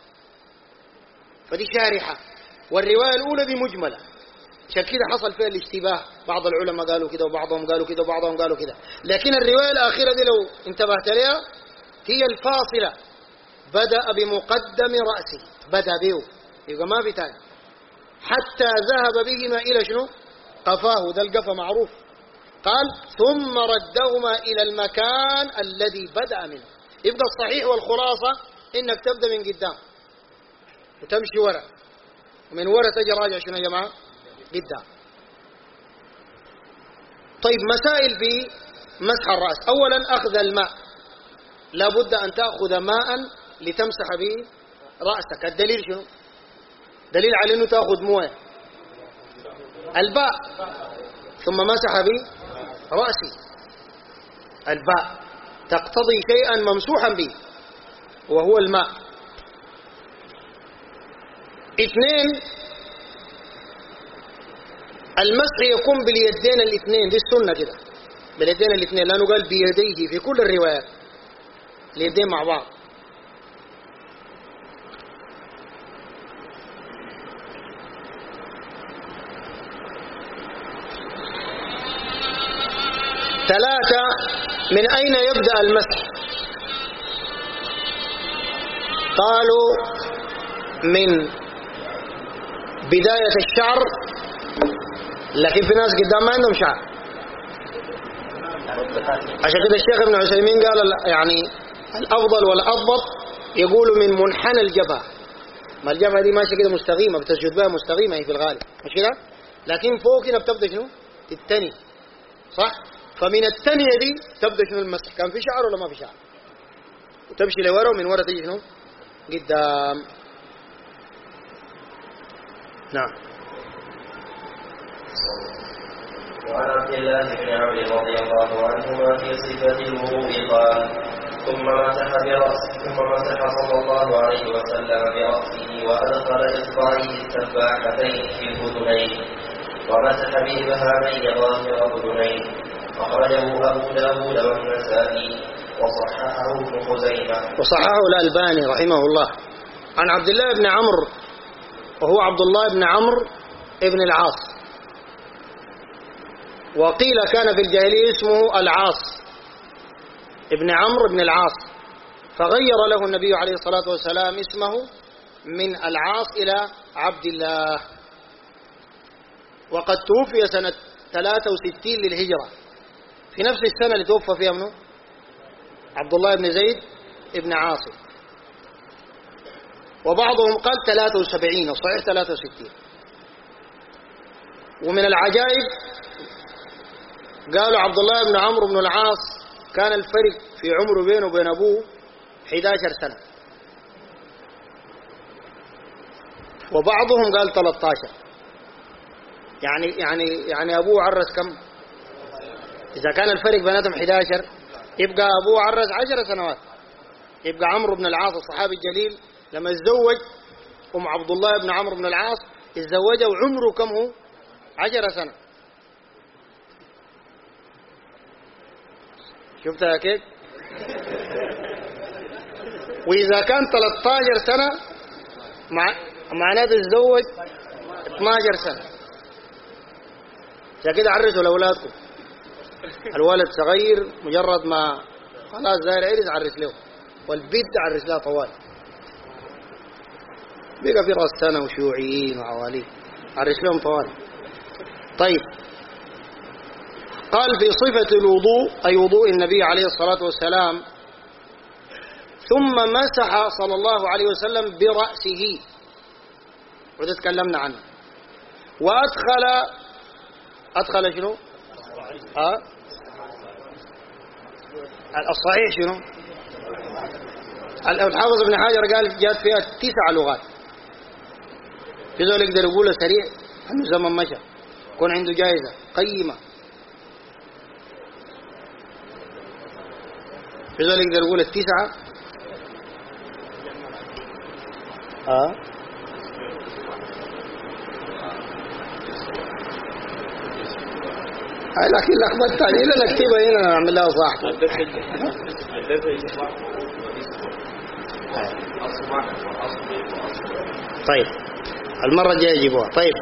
فدي شارحة، والرواية الأولى دي مجملة، عشان كده حصل فيها الاشتباه، بعض العلماء قالوا كده وبعضهم قالوا كده وبعضهم قالوا كده، لكن الرواية الأخيرة دي لو انتبهت لها هي الفاصلة، بدأ بمقدم رأسه، بدأ به، يبقى ما في تاني، حتى ذهب بهما إلى شنو؟ قفاه، ده القفا معروف، قال ثم ردهما إلى المكان الذي بدأ منه. يبقى الصحيح والخلاصة إنك تبدأ من قدام وتمشي وراء ومن وراء تجي راجع شنو يا جماعة؟ قدام. طيب مسائل في مسح الرأس. أولا أخذ الماء، لابد أن تأخذ ماء لتمسح به رأسك. الدليل شنو؟ دليل على أنه تأخذ مويه الباء، ثم مسح به رأسي، الباء تقتضي شيئا ممسوحا به وهو الماء. اثنين المسح يكون باليدين الاثنين، دي السنة كده، باليدين الاثنين، لأنه قال بيديه في كل الروايات، اليدين مع بعض. 3 من أين يبدأ المسح؟ قالوا من بداية الشعر، لكن في ناس قدام ما عندهم شعر، عشان كده الشيخ ابن عثيمين قال يعني الأفضل والأضبط يقولوا من منحنى الجبهة. ما الجبهة دي ماشية كده مستقيمة، بتسجد بها مستقيمة هي في الغالب، مش كده؟ لكن فوق كده بتبدأ شنو؟ تتني، صح؟ فمن التنية دي تبدأ شنو المسح؟ كان في شعر ولا ما في شعر؟ وتمشي لورا ومن ورا تيجي شنو؟ قدام. نعم. وعن عبد الله بن عمرو رضي الله عنهما في صفة الوضوء قال: ثم مسح صلى الله عليه وسلم برأسه وأدخل إصبعيه السباحتين في الأذنين ومسح بإبهامين ظاهر أذنين. أخرجه أبو داود والنسائي وصححه ابن خزيمة وصححه الألباني رحمه الله. عن عبد الله بن عمرو، وهو عبد الله بن عمرو ابن العاص، وقيل كان في الجاهلية اسمه العاص ابن عمرو بن العاص، فغير له النبي عليه الصلاة والسلام اسمه من العاص إلى عبد الله. وقد توفي سنة 63 للهجرة، في نفس السنة اللي توفى فيها منه عبد الله بن زيد ابن عاصم، وبعضهم قال 73 وصحيح 63. ومن العجائب قالوا عبد الله بن عمرو بن العاص كان الفرق في عمره بينه وبين أبوه 11 سنة، وبعضهم قال 13. يعني أبوه عرس كم؟ إذا كان الفرق بيناتهم 11 يبقى أبوه عرس 10 سنوات. يبقى عمرو بن العاص الصحابي الجليل لما اتزوج أم عبد الله بن عمرو بن العاص اتزوجه وعمره كم هو؟ 10 سنة. شفتها كيف؟ وإذا كان 13 سنة معناته اتزوج 12 سنة. عشان كده عرسوا لأولادكم. الولد صغير مجرد ما خلاص زي عرس عرس له، والبنت عرس لها طوال. بقى في راس سنة وشيوعيين وعوالين عرس لهم طوال. طيب، قال في صفة الوضوء أي وضوء النبي عليه الصلاة والسلام: ثم مسح صلى الله عليه وسلم برأسه، وده تكلمنا عنه، أدخل شنو؟ الصحيح شنو؟ الحافظ ابن حجر قال جاءت فيها 9 لغات. في ذلك يقدر يقوله سريع أنه زمن مشى، يكون عنده جائزة قيمة. في ذلك يقدر يقول 9. لكن لخبطت عليه، لا نكتبها هنا نعمل لها صح. طيب المرة الجاية يجيبوها. طيب،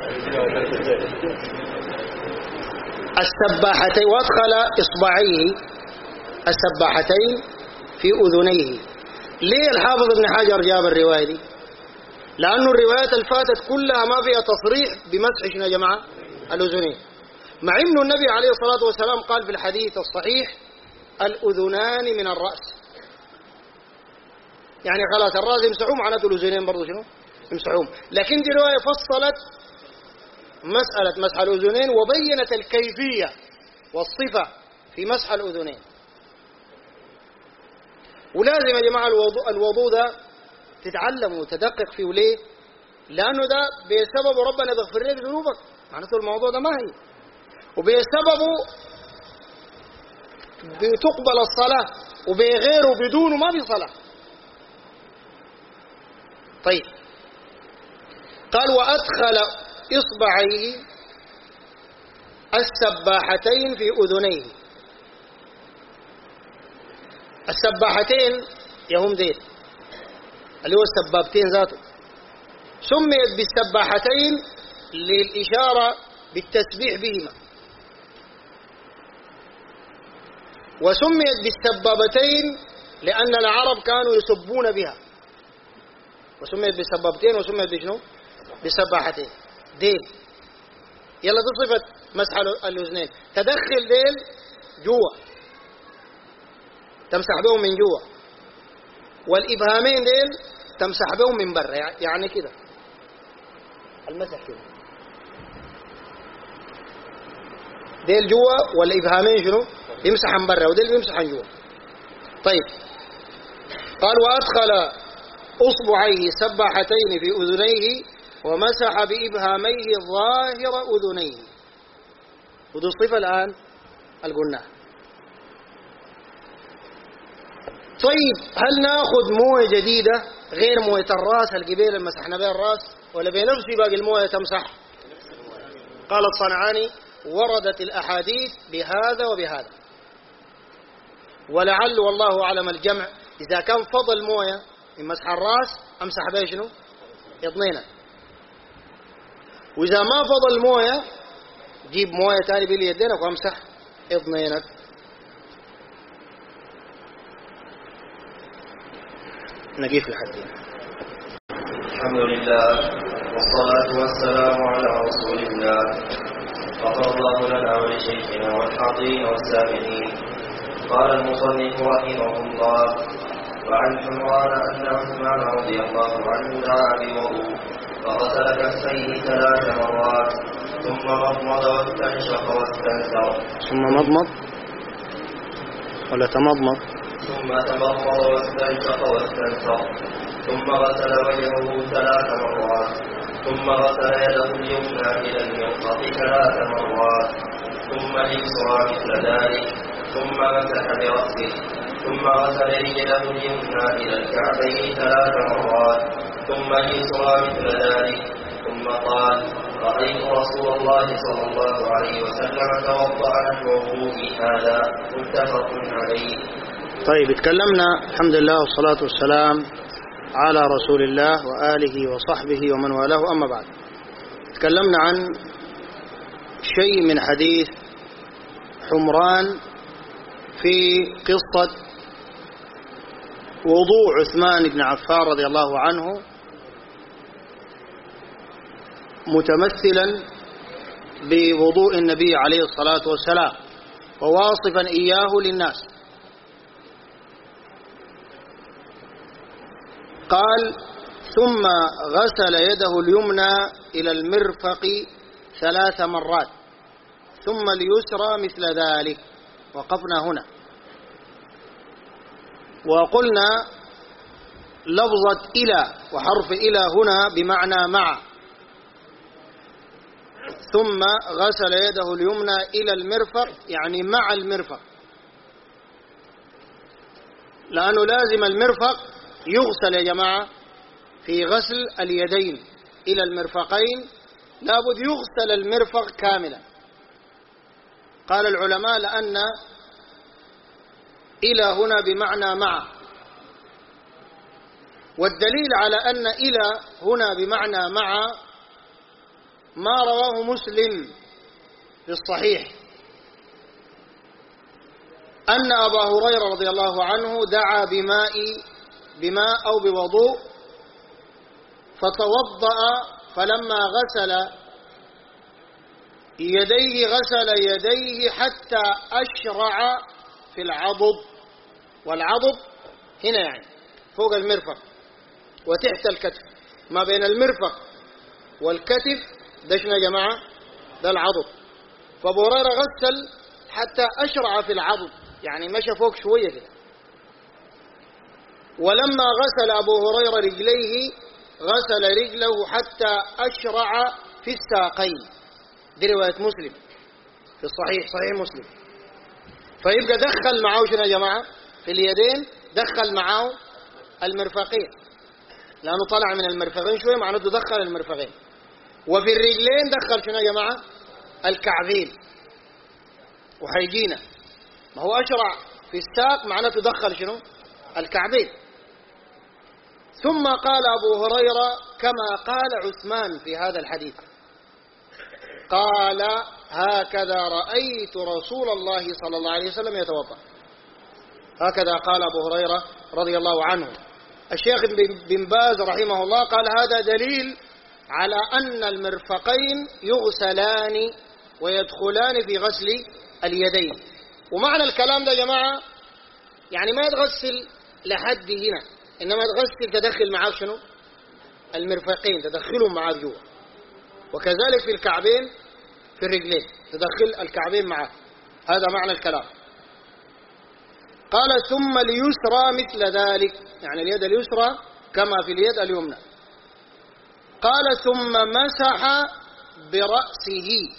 السباحتين، وادخل إصبعيه السباحتين في أذنيه. ليه الحافظ ابن حجر جاب الرواية دي؟ لأنه الروايات الفاتت كلها ما فيها تصريح بمسح شنو يا جماعة؟ الأذنين، مع أنه النبي عليه الصلاة والسلام قال في الحديث الصحيح: الأذنان من الرأس. يعني خلاص الرأس يمسحوه، معناته الأذنين برضو شنو؟ يمسحوهم. لكن دي رواية فصلت مسألة مسح الأذنين وبينت الكيفية والصفة في مسح الأذنين. ولازم يا جماعة الوضوء ده تتعلم وتدقق فيه. ليه؟ لأنه ده بسبب ربنا يغفر لك ذنوبك، معناته الموضوع ده ما هي، وبسببه بتقبل الصلاة، وبغيره بدونه ما في صلاة. طيب، قال: وأدخل إصبعيه السباحتين في أذنيه. السباحتين يهم دين اللي هو السبابتين ذاته، سميت بالسباحتين للإشارة بالتسبيح بهما. وسميت بالسبابتين لأن العرب كانوا يسبون بها، وسميت بالسبابتين وسميت بشنو؟ بالسباحتين. ديل، يلا دي صفة مسح الأذنين، تدخل ديل جوا تمسح بهم من جوا، والإبهامين ديل تمسح بهم من برا، يعني كده المسح كده، ديل جوا والإبهامين شنو؟ بيمسح من برا وديل بيمسح من جوا. طيب، قال وأدخل أصبعيه سباحتين في أذنيه ومسح بإبهاميه ظاهر أذنيه. ودي الصفة الآن قلناها. طيب، هل ناخذ موية جديدة غير موية الراس القبيل اللي مسحنا بها الراس، ولا بنفس باقي الموية تمسح؟ قال الصنعاني وردت الأحاديث بهذا وبهذا، ولعل والله أعلم الجمع. إذا كان فضل موية من مسح الراس أمسح بها شنو؟ يضنينا. وإذا ما فضل موية جيب موية تاني بلي يدينك وامسح يضنينك. نقيف الحديث. الحمد لله والصلاة والسلام على رسول الله. غفر الله لنا ولشيخنا والحاضرين والسامعين. قال المصنف رحمه الله: وعن حمران أن عثمان رضي الله عنه دعا بوضوء فغسل كفيه 3 مرات ثم مضمض واستنشق واستنثر. ثم مضمض ولا تمضمض؟ ثم تمضمض واستنشق واستنثر. ثم غسل وجهه 3 مرات. ثم غسل يده اليمنى إلى المرفق 3 مرات. ثم اليسرى مثل ذلك. ثم مسح برأسه. ثم غسل رجله اليمنى إلى الكعبين 3 مرات. ثم اليسرى مثل ذلك. ثم قال: رأيت رسول الله صلى الله عليه وسلم توضأ نحو وضوء هذا. متفق عليه. طيب، اتكلمنا الحمد لله والصلاة والسلام على رسول الله وآله وصحبه ومن والاه. أما بعد، تكلمنا عن شيء من حديث حمران في قصة وضوء عثمان بن عفان رضي الله عنه، متمثلا بوضوء النبي عليه الصلاة والسلام وواصفا إياه للناس. قال: ثم غسل يده اليمنى إلى المرفق 3 مرات ثم اليسرى مثل ذلك. وقفنا هنا وقلنا لفظة إلى وحرف إلى هنا بمعنى مع. ثم غسل يده اليمنى إلى المرفق يعني مع المرفق، لأنه لازم المرفق يغسل يا جماعة. في غسل اليدين إلى المرفقين لابد يغسل المرفق كاملا. قال العلماء لأن إلى هنا بمعنى مع، والدليل على أن إلى هنا بمعنى مع ما رواه مسلم في الصحيح أن أبا هريرة رضي الله عنه دعا بماء أو بوضوء فتوضأ، فلما غسل يديه غسل يديه حتى أشرع في العضد. والعضد هنا يعني فوق المرفق وتحت الكتف، ما بين المرفق والكتف ده شنو يا جماعة؟ ده العضد. فأبو هريرة غسل حتى أشرع في العضد، يعني مشى فوق شوية كده. ولما غسل أبو هريرة رجليه غسل رجله حتى أشرع في الساقين. دي رواية مسلم في الصحيح، صحيح مسلم. فيبقى دخل معه شنو يا جماعة؟ في اليدين دخل معه المرفقين، لأنه طلع من المرفقين شوية معناته دخل المرفقين. وفي الرجلين دخل شنو يا جماعة؟ الكعبين. وحيجينا ما هو أشرع في الساق معناته دخل شنو؟ الكعبين. ثم قال أبو هريرة كما قال عثمان في هذا الحديث، قال: هكذا رأيت رسول الله صلى الله عليه وسلم يتوضأ. هكذا قال أبو هريرة رضي الله عنه. الشيخ بن باز رحمه الله قال هذا دليل على أن المرفقين يغسلان ويدخلان في غسل اليدين. ومعنى الكلام ده يا جماعة يعني ما تغسل لحد هنا، إنما تغسل تدخل معاه شنو؟ المرفقين تدخلهم معاه جوا، وكذلك في الكعبين في الرجلين تدخل الكعبين معاه. هذا معنى الكلام. قال ثم اليسرى مثل ذلك، يعني اليد اليسرى كما في اليد اليمنى. قال ثم مسح برأسه،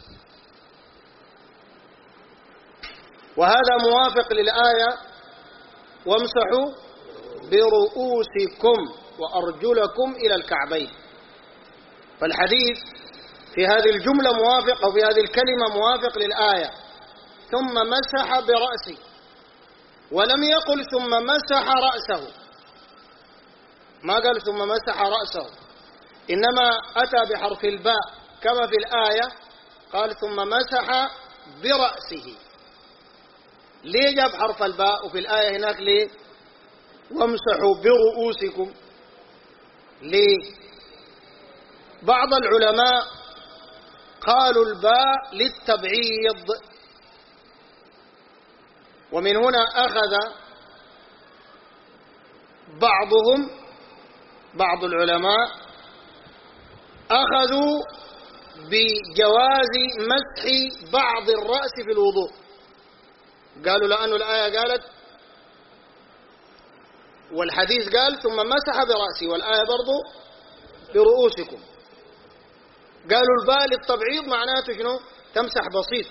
وهذا موافق للآية وامسحوا برؤوسكم وأرجلكم إلى الكعبين. فالحديث في هذه الجملة موافق، أو في هذه الكلمة موافق للآية ثم مسح برأسه، ولم يقل ثم مسح رأسه، ما قال ثم مسح رأسه، إنما أتى بحرف الباء كما في الآية قال ثم مسح برأسه. ليه جاب حرف الباء وفي الآية هناك ليه وامسحوا برؤوسكم؟ ليه؟ بعض العلماء قالوا الباء للتبعيض، ومن هنا أخذ بعض العلماء أخذوا بجواز مسح بعض الرأس في الوضوء، قالوا لأن الآية قالت والحديث قال ثم مسح برأسه والآية برضو برؤوسكم، قالوا الباء للتبعيض معناته شنو؟ تمسح بسيط،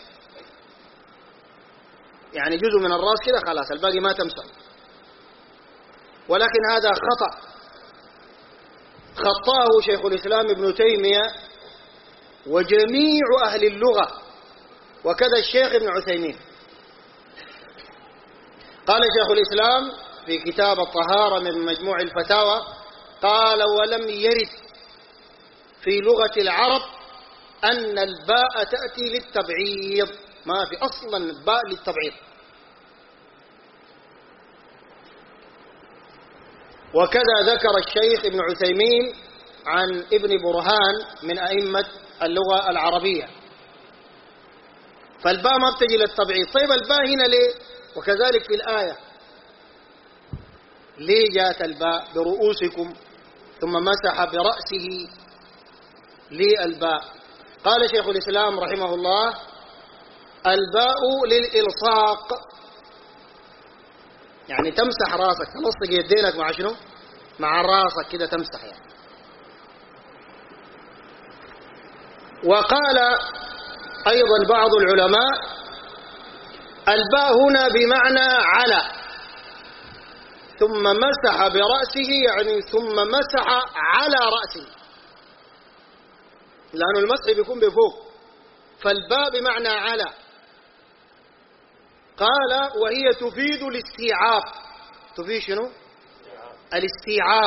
يعني جزء من الرأس كده خلاص الباقي ما تمسح. ولكن هذا خطاه شيخ الإسلام ابن تيمية وجميع أهل اللغة، وكذا الشيخ ابن عثيمين. قال شيخ الإسلام في كتاب الطهارة من مجموع الفتاوى قال ولم يرد في لغة العرب أن الباء تأتي للتبعيض، ما في أصلا باء للتبعيض. وكذا ذكر الشيخ ابن عثيمين عن ابن برهان من أئمة اللغة العربية. فالباء ما بتجي للتبعيض. طيب الباء هنا ليه؟ وكذلك في الآية ليه جاءت الباء برؤوسكم ثم مسح برأسه؟ ليه الباء؟ قال شيخ الإسلام رحمه الله الباء للإلصاق، يعني تمسح راسك، تلصق يدينك مع شنو؟ مع راسك كده تمسح يعني. وقال أيضا بعض العلماء الباء هنا بمعنى على، ثم مسح برأسه يعني ثم مسح على رأسه، لأن المسح بيكون بفوق، فالباء بمعنى على. قال وهي تفيد الاستيعاب، تفيد شنو؟ الاستيعاب،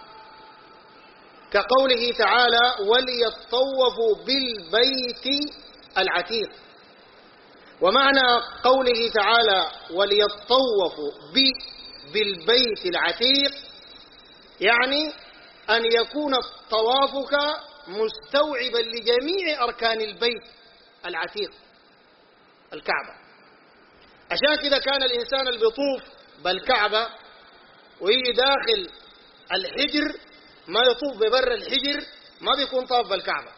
كقوله تعالى وليطوفوا بالبيت العتيق. ومعنى قوله تعالى وليطوفوا بالبيت العتيق يعني أن يكون طوافك مستوعبا لجميع أركان البيت العتيق الكعبة. عشان كده كان الإنسان اللي بيطوف بالكعبة ويجي داخل الحجر ما يطوف ببر الحجر ما بيكون طاف بالكعبة،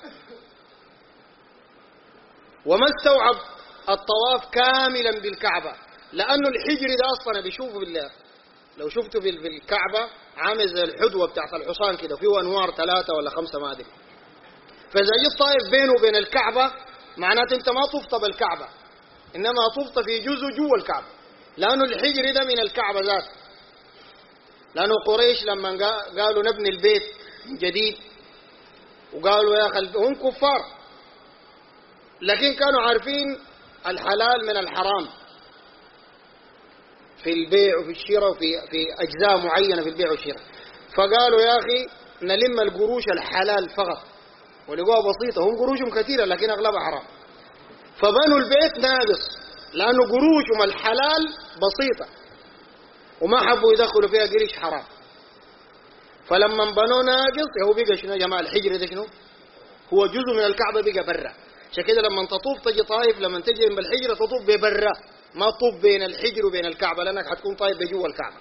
وما استوعب الطواف كاملا بالكعبة، لأنه الحجر ده أصلا بيشوفه بالله، لو شفته بالكعبة عامل زي الحدوة بتاعت الحصان كده، فيه أنوار 3 ولا 5 ما أدري. فإذا جيت طايف بينه وبين الكعبة معناته أنت ما طفت بالكعبة، إنما طفت في جزء جوا الكعبة، لأنه الحجر ده من الكعبة ذات. لأنه قريش لما قالوا نبني البيت جديد وقالوا يا أخي هم كفار، لكن كانوا عارفين الحلال من الحرام في البيع وفي الشراء وفي أجزاء معينة في البيع والشراء، فقالوا يا أخي نلم القروش الحلال فقط، ولقوها بسيطة، هم قروشهم كثيرة لكن أغلبها حرام، فبنوا البيت ناقص لأنه قروشهم الحلال بسيطة، وما حبوا يدخلوا فيها قريش حرام. فلما بنوا ناقص هو بقى شنو يا جماعة؟ الحجر ده شنو؟ هو جزء من الكعبة بقى برا. عشان كده لما تطوف تجي طايف، لما تجي من الحجر تطوف ببرا، ما تطوف بين الحجر وبين الكعبة، لأنك حتكون طايف بجوا الكعبة.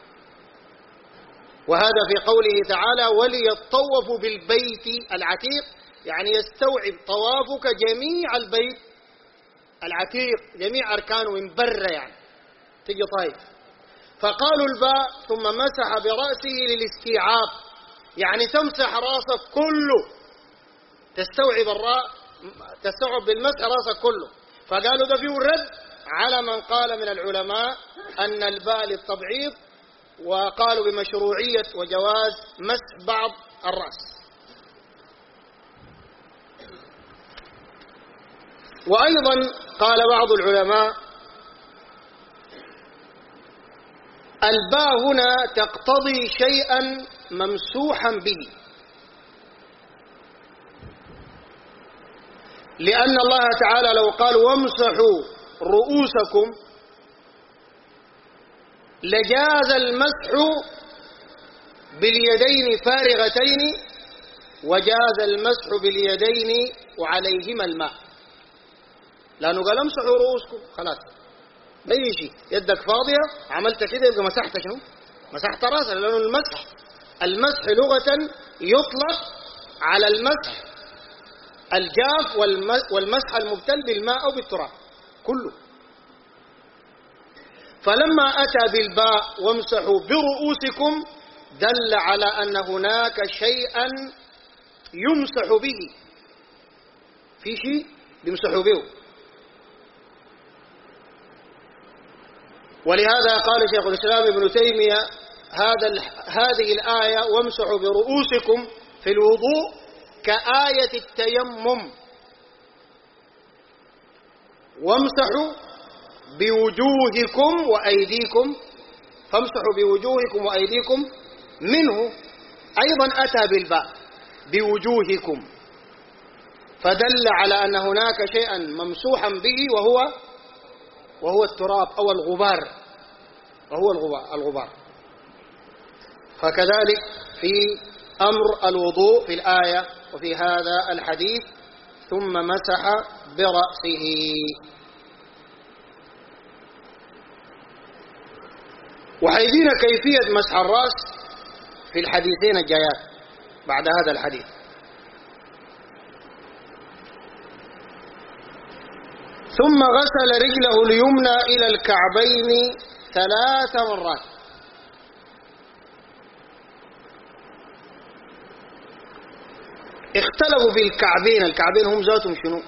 وهذا في قوله تعالى وليطوفوا بالبيت العتيق، يعني يستوعب طوافك جميع البيت العتيق، جميع أركانه من برا، يعني تجي طايف. فقالوا الباء ثم مسح برأسه للاستيعاب، يعني تمسح راسك كله، تستوعب الراء، تستوعب بالمسح راسك كله. فقالوا ده فيه الرد على من قال من العلماء أن الباء للتبعيض، وقالوا بمشروعية وجواز مسح بعض الرأس. وأيضا قال بعض العلماء الباء هنا تقتضي شيئا ممسوحا به، لأن الله تعالى لو قال وامسحوا رؤوسكم لجاز المسح باليدين فارغتين، وجاز المسح باليدين وعليهما الماء، لأنه قال امسحوا رؤوسكم خلاص أي شيء، يدك فاضية عملت كده يبقى مسحت شنو؟ مسحت راسك. لأنه المسح لغة يطلق على المسح الجاف والمسح المبتل بالماء أو بالتراب كله. فلما أتى بالباء وامسحوا برؤوسكم دل على أن هناك شيئا يمسح به، في شيء يمسح به. ولهذا قال شيخ الإسلام ابن تيمية هذه الآية وامسحوا برؤوسكم في الوضوء كآية التيمم، وامسحوا بوجوهكم وأيديكم، فامسحوا بوجوهكم وأيديكم منه. أيضا أتى بالباء بوجوهكم، فدل على أن هناك شيئا ممسوحا به وهو التراب أو الغبار، الغبار. فكذلك في أمر الوضوء في الآية وفي هذا الحديث ثم مسح برأسه. وحيدينا كيفية مسح الرأس في الحديثين الجايات بعد هذا الحديث. ثم غسل رجله اليمنى إلى الكعبين 3 مرات. اختلفوا في الكعبين هم ذاتهم شنو،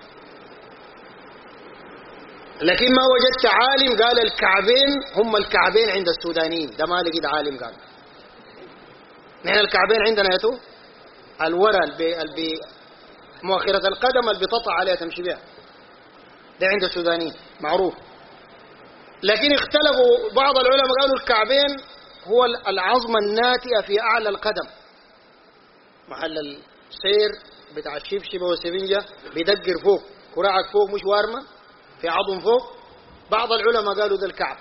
لكن ما وجدت عالم قال الكعبين هم الكعبين عند السودانيين، ده ما لقيت عالم قال. نحن الكعبين عندنا يتو الورا مؤخرة القدم اللي بتطع عليها تمشي بها، ده عند السودانيين معروف. لكن اختلفوا بعض العلماء قالوا الكعبين هو العظمة الناتئة في أعلى القدم، محل السير بتاع الشبشبة والسفنجة بيدقر فوق، كراعك فوق مش وارمة في عظم فوق. بعض العلماء قالوا ذا الكعب،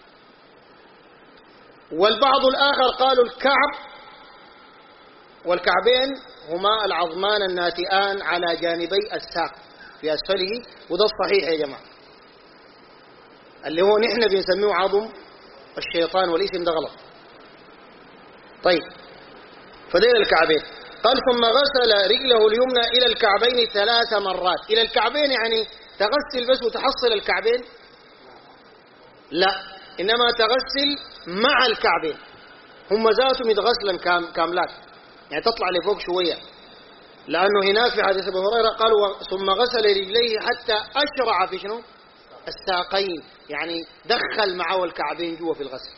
والبعض الآخر قالوا الكعب والكعبين هما العظمان الناتئان على جانبي الساق في أسفله، وده الصحيح يا جماعة، اللي هو نحن بنسميه عظم الشيطان، والاسم ده غلط. طيب فدين الكعبين. قال ثم غسل رجله اليمنى إلى الكعبين 3 مرات. إلى الكعبين يعني تغسل بس وتحصل الكعبين؟ لا، إنما تغسل مع الكعبين، هم ذاتهم يتغسلا كاملات، يعني تطلع لفوق شوية. لأنه هناك في حديث أبي هريرة قال ثم غسل رجليه حتى أشرع في شنو؟ الساقين، يعني دخل معه الكعبين جوا في الغسل.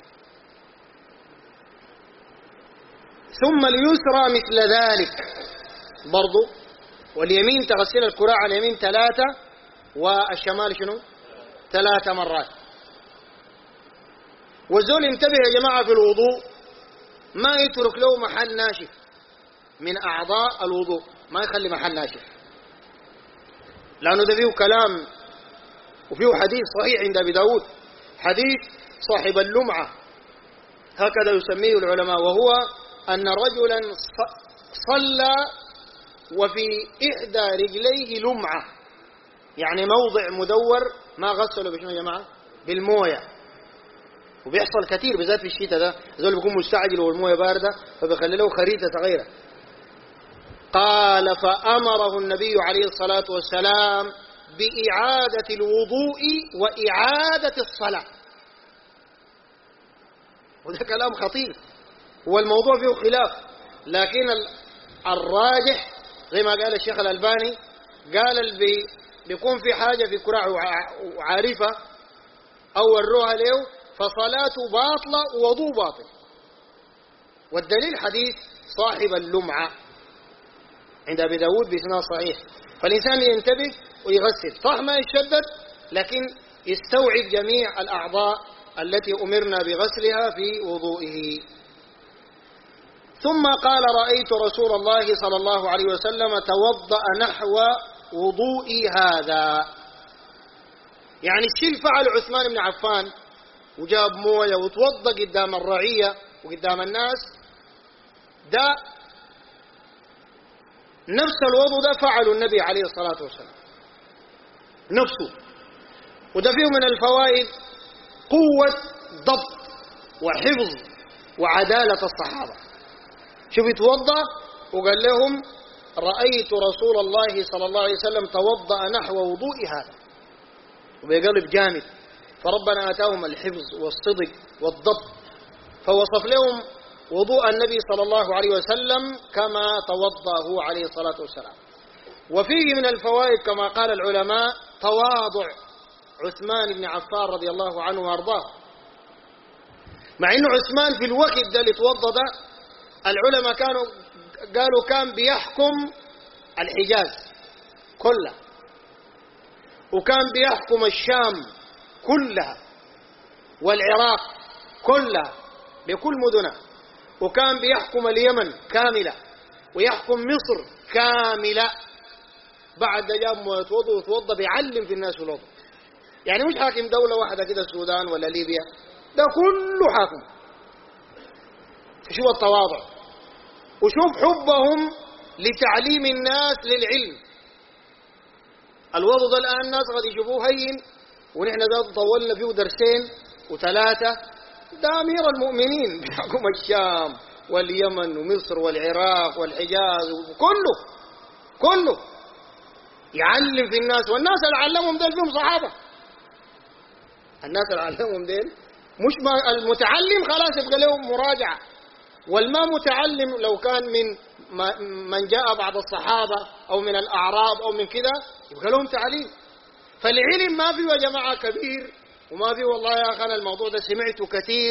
ثم اليسرى مثل ذلك برضو، واليمين تغسل الكراع على اليمين 3 والشمال شنو 3 مرات. والزول انتبه يا جماعة في الوضوء ما يترك له محل ناشف من أعضاء الوضوء، ما يخلي محل ناشف، لأنه ده فيه كلام وفيه حديث صحيح عند أبي داود، حديث صاحب اللمعة هكذا يسميه العلماء، وهو أن رجلا صلى وفي إحدى رجليه لمعة، يعني موضع مدور ما غسله بشنو يا جماعة؟ بالموية. وبيحصل كثير بالذات في الشتاء، ده زول بيكون مستعجل والموية باردة فبيخلي له خريطة صغيرة. قال فأمره النبي عليه الصلاة والسلام بإعادة الوضوء وإعادة الصلاة. وده كلام خطير، هو الموضوع فيه خلاف، لكن الراجح زي ما قال الشيخ الألباني، قال بيكون في حاجة في كراع وعارفة أو وروها له فصلاته باطلة ووضوء باطل. والدليل حديث صاحب اللمعة عند أبي داود بإسناد صحيح. فالإنسان ينتبه ويغسل، صح ما يشدد، لكن يستوعب جميع الأعضاء التي أمرنا بغسلها في وضوئه. ثم قال رأيت رسول الله صلى الله عليه وسلم توضأ نحو وضوئي هذا. يعني الشيء فعل عثمان بن عفان وجاب مويه وتوضأ قدام الرعية وقدام الناس، ده نفس الوضوء ده فعله النبي عليه الصلاة والسلام نفسه. وده فيه من الفوائد قوة ضبط وحفظ وعدالة الصحابة. شوف يتوضأ وقال لهم رأيت رسول الله صلى الله عليه وسلم توضأ نحو وضوء هذا، وبقلب جامد. فربنا آتاهم الحفظ والصدق والضبط، فوصف لهم وضوء النبي صلى الله عليه وسلم كما توضأ هو عليه الصلاة والسلام. وفيه من الفوائد كما قال العلماء تواضع عثمان بن عفان رضي الله عنه وارضاه، مع انه عثمان في الوقت ده اللي توضأ ده العلماء قالوا كان بيحكم الحجاز كلها، وكان بيحكم الشام كلها والعراق كلها بكل مدنها، وكان بيحكم اليمن كاملة، ويحكم مصر كاملة. بعد جاب وتوضى بيعلم في الناس الوضوء، يعني مش حاكم دولة واحدة كده السودان ولا ليبيا، ده كله حاكم. شوف التواضع وشوف حبهم لتعليم الناس للعلم. الوضوء ده الآن الناس قد يشوفوه هين، ونحن ذات طولنا فيه درسين وثلاثة. ده أمير المؤمنين بيحكم الشام واليمن ومصر والعراق والحجاز كله يعلم في الناس. والناس اللي علمهم دول فيهم صحابة. الناس اللي علمهم دول مش ما المتعلم خلاص يبقى له مراجعة، والما متعلم لو كان من جاء بعد الصحابة أو من الأعراب أو من كده يبقى لهم تعليم. فالعلم ما فيه يا جماعة كبير، وما فيه والله يا أخي أنا الموضوع ده سمعته كثير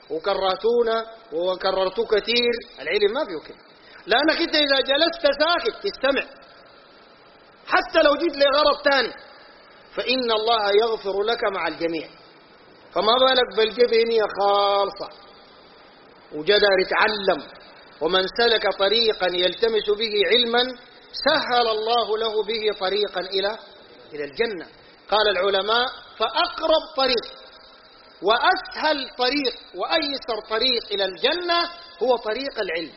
وكررته كثير. العلم ما فيه كده، لأنك أنت إذا جلست ساكت تستمع حتى لو جيت لغرض ثاني فإن الله يغفر لك مع الجميع. فما بالك بالجبنية خالصة وجدار يتعلم. ومن سلك طريقا يلتمس به علما سهل الله له به طريقا إلى الجنة. قال العلماء فأقرب طريق وأسهل طريق وأيسر طريق إلى الجنة هو طريق العلم.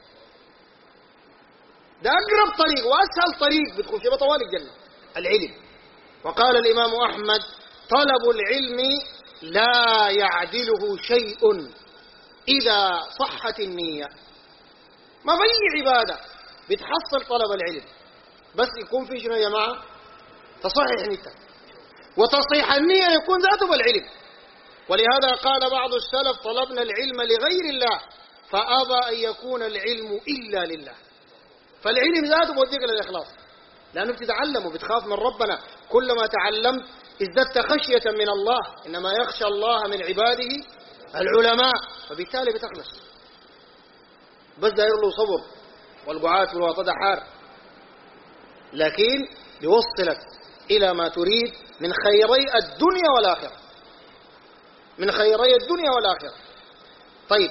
ده أقرب طريق وأسهل طريق بتخش بطوال الجنة العلم. وقال الإمام أحمد طلب العلم لا يعدله شيء إذا صحت النية. ما في عبادة بتحصل طلب العلم بس يكون في شنو يا جماعة؟ تصحيح نيتك، وتصحيح النية يكون ذاته بالعلم. ولهذا قال بعض السلف طلبنا العلم لغير الله فأبى أن يكون العلم إلا لله. فالعلم ذاته بوديك للإخلاص، لأنه بتتعلم وبتخاف من ربنا. كلما تعلمت ازددت خشية من الله، إنما يخشى الله من عباده العلماء، فبالتالي بتخلص. بس داير له صبر والقعات في الوسط حار، لكن يوصلك إلى ما تريد من خيري الدنيا والآخرة، من خيري الدنيا والآخرة. طيب،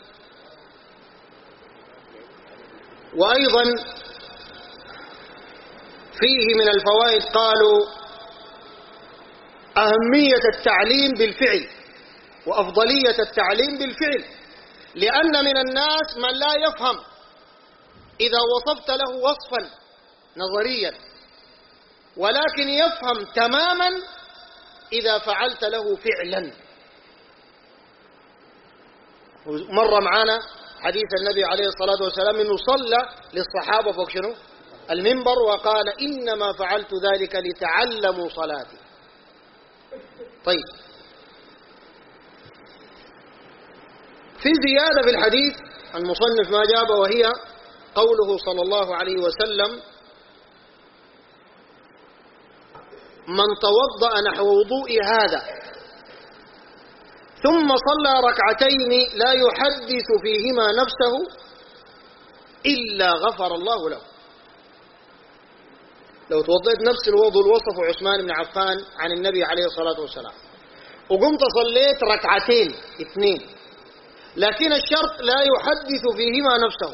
وأيضا فيه من الفوائد قالوا أهمية التعليم بالفعل وأفضلية التعليم بالفعل. لأن من الناس من لا يفهم إذا وصفت له وصفا نظريا، ولكن يفهم تماما إذا فعلت له فعلا. مر معنا حديث النبي عليه الصلاة والسلام أنه صلى للصحابة فوق شنو؟ المنبر، وقال إنما فعلت ذلك لتعلموا صلاتي. طيب، في زيادة في الحديث المصنف ما جابه، وهي قوله صلى الله عليه وسلم: من توضأ نحو وضوء هذا ثم صلى ركعتين لا يحدث فيهما نفسه إلا غفر الله له. لو توضأت نفس الوضوء الوصف عثمان بن عفان عن النبي عليه الصلاة والسلام، وقمت صليت ركعتين اثنين، لكن الشرط لا يحدث فيهما نفسه،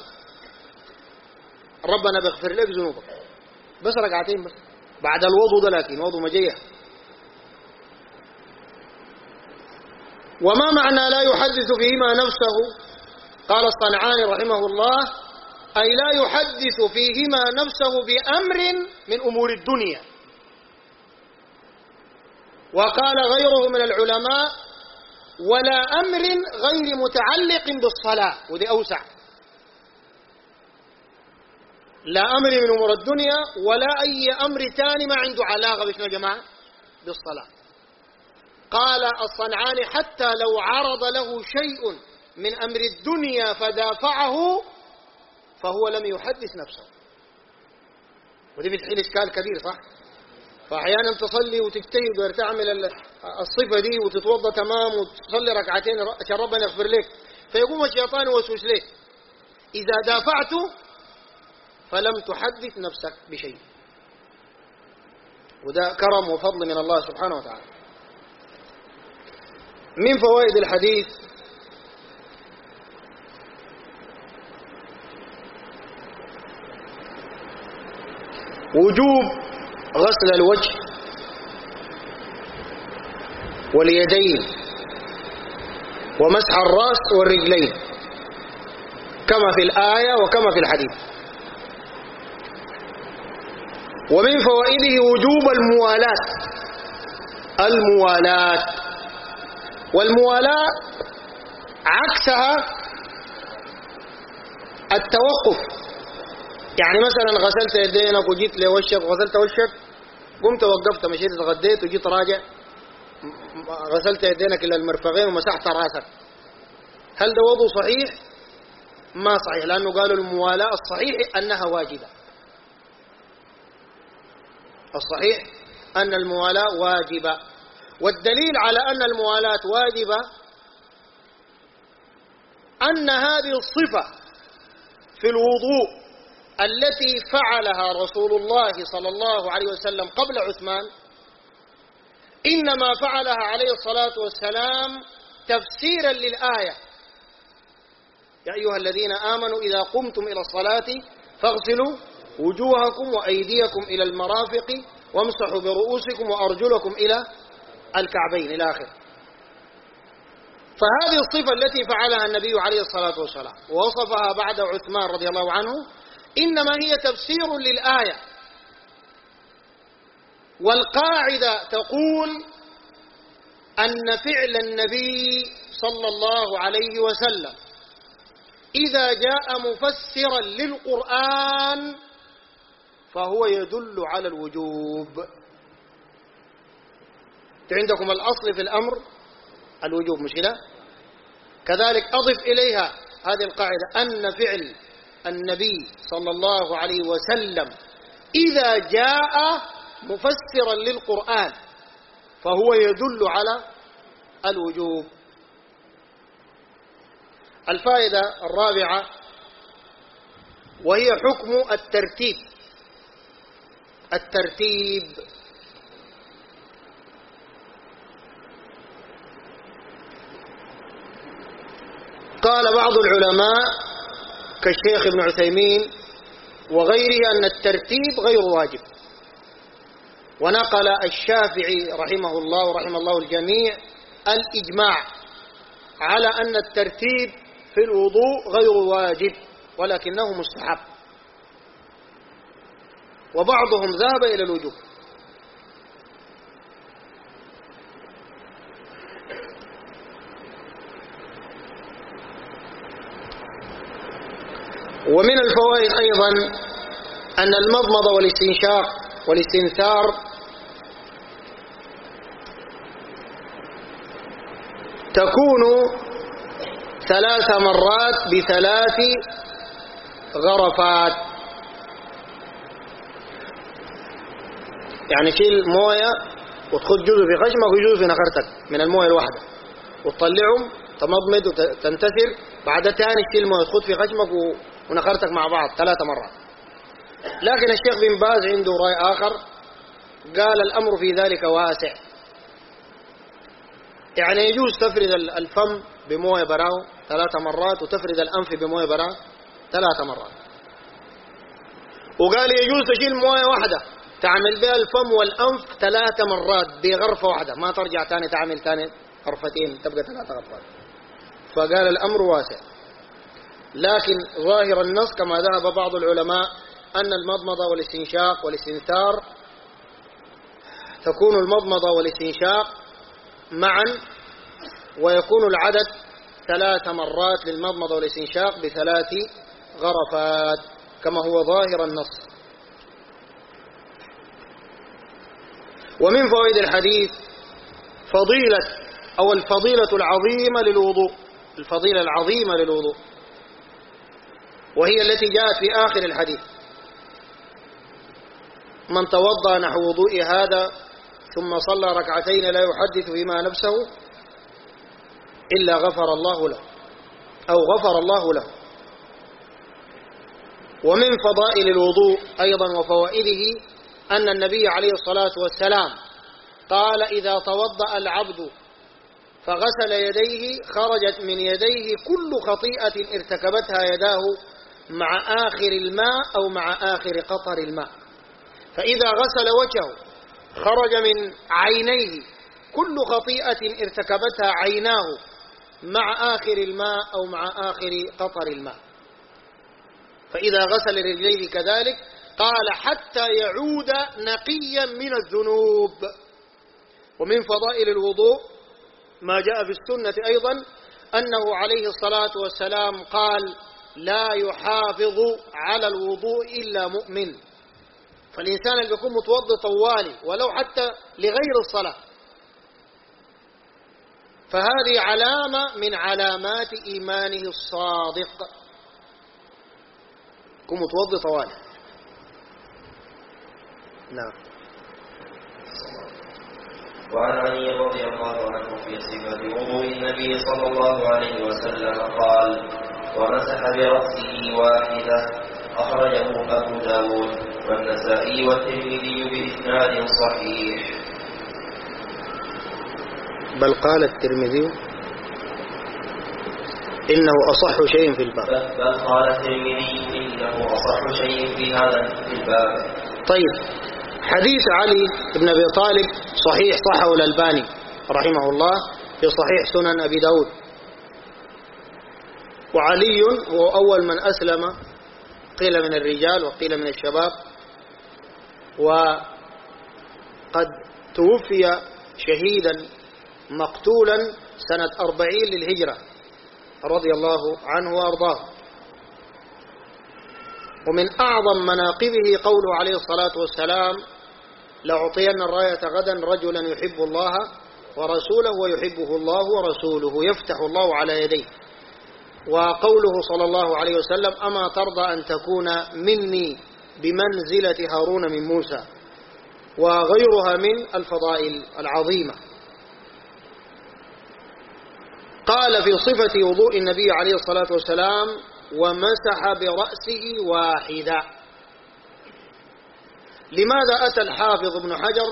ربنا بيغفر لك ذنوبك، بس ركعتين بس بعد الوضوء ده، لكن وضوء مجيه. وما معنى لا يحدث فيهما نفسه؟ قال الصنعاني رحمه الله: أي لا يحدث فيهما نفسه بأمر من أمور الدنيا. وقال غيره من العلماء: ولا أمر غير متعلق بالصلاة، ودي أوسع، لا أمر من أمور الدنيا ولا أي أمر تاني ما عنده علاقة بشنو يا جماعة؟ بالصلاة. قال الصنعاني: حتى لو عرض له شيء من أمر الدنيا فدافعه فهو لم يحدث نفسه. ودي بتحيل إشكال كبير، صح؟ فأحيانا تصلي وتجتهد وتعمل الصفة دي وتتوضى تمام وتصلي ركعتين عشان ربنا يغفر لك، فيقوم الشيطان يوسوس لك، إذا دافعته فلم تحدث نفسك بشيء. وده كرم وفضل من الله سبحانه وتعالى. من فوائد الحديث: وجوب غسل الوجه واليدين ومسح الرأس والرجلين كما في الآية وكما في الحديث. ومن فوائده وجوب الموالاة، والموالاة عكسها التوقف. يعني مثلا غسلت يدينك وجيت لوشك، غسلت وشك، قمت وقفت مشيت اتغديت وجيت راجع، غسلت يدينك الى المرفقين ومسحت راسك، هل ده وضوء صحيح؟ ما صحيح، لانه قالوا الموالاة الصحيح انها واجبة. الصحيح ان الموالاة واجبة، والدليل على ان الموالاة واجبة ان هذه الصفة في الوضوء التي فعلها رسول الله صلى الله عليه وسلم قبل عثمان، إنما فعلها عليه الصلاة والسلام تفسيرا للآية: يا أيها الذين آمنوا إذا قمتم إلى الصلاة فاغسلوا وجوهكم وأيديكم إلى المرافق وامسحوا برؤوسكم وأرجلكم إلى الكعبين إلى آخر. فهذه الصفة التي فعلها النبي عليه الصلاة والسلام ووصفها بعد عثمان رضي الله عنه إنما هي تفسير للآية. والقاعدة تقول أن فعل النبي صلى الله عليه وسلم إذا جاء مفسرا للقرآن فهو يدل على الوجوب. عندكم الأصل في الأمر الوجوب، مش كده؟ كذلك أضف إليها هذه القاعدة أن فعل النبي صلى الله عليه وسلم إذا جاء مفسرا للقرآن فهو يدل على الوجوب. الفائدة الرابعة وهي حكم الترتيب. قال بعض العلماء كالشيخ ابن عثيمين وغيره أن الترتيب غير واجب، ونقل الشافعي رحمه الله ورحم الله الجميع الإجماع على أن الترتيب في الوضوء غير واجب ولكنه مستحب، وبعضهم ذهب إلى الوجوب. ومن الفوائد أيضا أن المضمضة والاستنشاق والاستنثار تكون 3 مرات ب3 غرفات. يعني تشيل موية وتخذ جزء في خشمك وجزء في نخرتك من الموية الواحدة وتطلعهم، تمضمض وتنتثر، بعد تاني تشيل موية تخذ في خشمك ونخرتك مع بعض 3 مرات. لكن الشيخ بن باز عنده رأي آخر، قال الأمر في ذلك واسع، يعني يجوز تفرد الفم بموية براو 3 مرات وتفرد الأنف بموية براو 3 مرات. وقال يجوز تشيل موية واحدة تعمل بها الفم والأنف 3 مرات بغرفة واحدة، ما ترجع تاني تعمل تاني غرفتين، تبقى 3 غرفات. فقال الأمر واسع، لكن ظاهر النص كما ذهب بعض العلماء أن المضمضة والاستنشاق والاستنثار تكون المضمضة والاستنشاق معا، ويكون العدد 3 مرات للمضمضة والاستنشاق ب3 غرفات كما هو ظاهر النص. ومن فوائد الحديث الفضيلة العظيمة للوضوء، الفضيلة العظيمة للوضوء، وهي التي جاءت في آخر الحديث: من توضأ نحو وضوء هذا ثم صلى 2 ركعتين لا يحدث بما نفسه إلا غفر الله له أو غفر الله له. ومن فضائل الوضوء أيضا وفوائده أن النبي عليه الصلاة والسلام قال: إذا توضأ العبد فغسل يديه خرجت من يديه كل خطيئة ارتكبتها يداه مع آخر الماء أو مع آخر قطر الماء. فإذا غسل وجهه خرج من عينيه كل خطيئة ارتكبتها عيناه مع آخر الماء أو مع آخر قطر الماء. فإذا غسل رجليه كذلك قال: حتى يعود نقيا من الذنوب. ومن فضائل الوضوء ما جاء في السنة أيضا أنه عليه الصلاة والسلام قال: لا يحافظ على الوضوء إلا مؤمن. فالإنسان اللي بيكون متوضئ طوالي ولو حتى لغير الصلاة، فهذه علامة من علامات إيمانه الصادق، يكون متوضئ طوالي. نعم. وعن علي رضي الله عنه في صفة وضوء النبي صلى الله عليه وسلم قال: ومسح برأسه واحدة، أخرجه أبو داود والنسائي والترمذي بإسناد صحيح. بل قال الترمذي إنه أصح شيء في الباب. بل قال الترمذي إنه أصح شيء في هذا الباب. طيب، حديث علي بن أبي طالب صحيح، صحه الألباني رحمه الله في صحيح سنن أبي داود. وعلي هو أول من أسلم، قيل من الرجال وقيل من الشباب، وقد توفي شهيدا مقتولا سنة 40 للهجرة رضي الله عنه وأرضاه. ومن أعظم مناقبه قوله عليه الصلاة والسلام: لأعطين الراية غدا رجلا يحب الله ورسوله ويحبه الله ورسوله يفتح الله على يديه. وقوله صلى الله عليه وسلم: أما ترضى أن تكون مني بمنزلة هارون من موسى، وغيرها من الفضائل العظيمة. قال في صفة وضوء النبي عليه الصلاة والسلام: ومسح برأسه واحدة. لماذا أتى الحافظ ابن حجر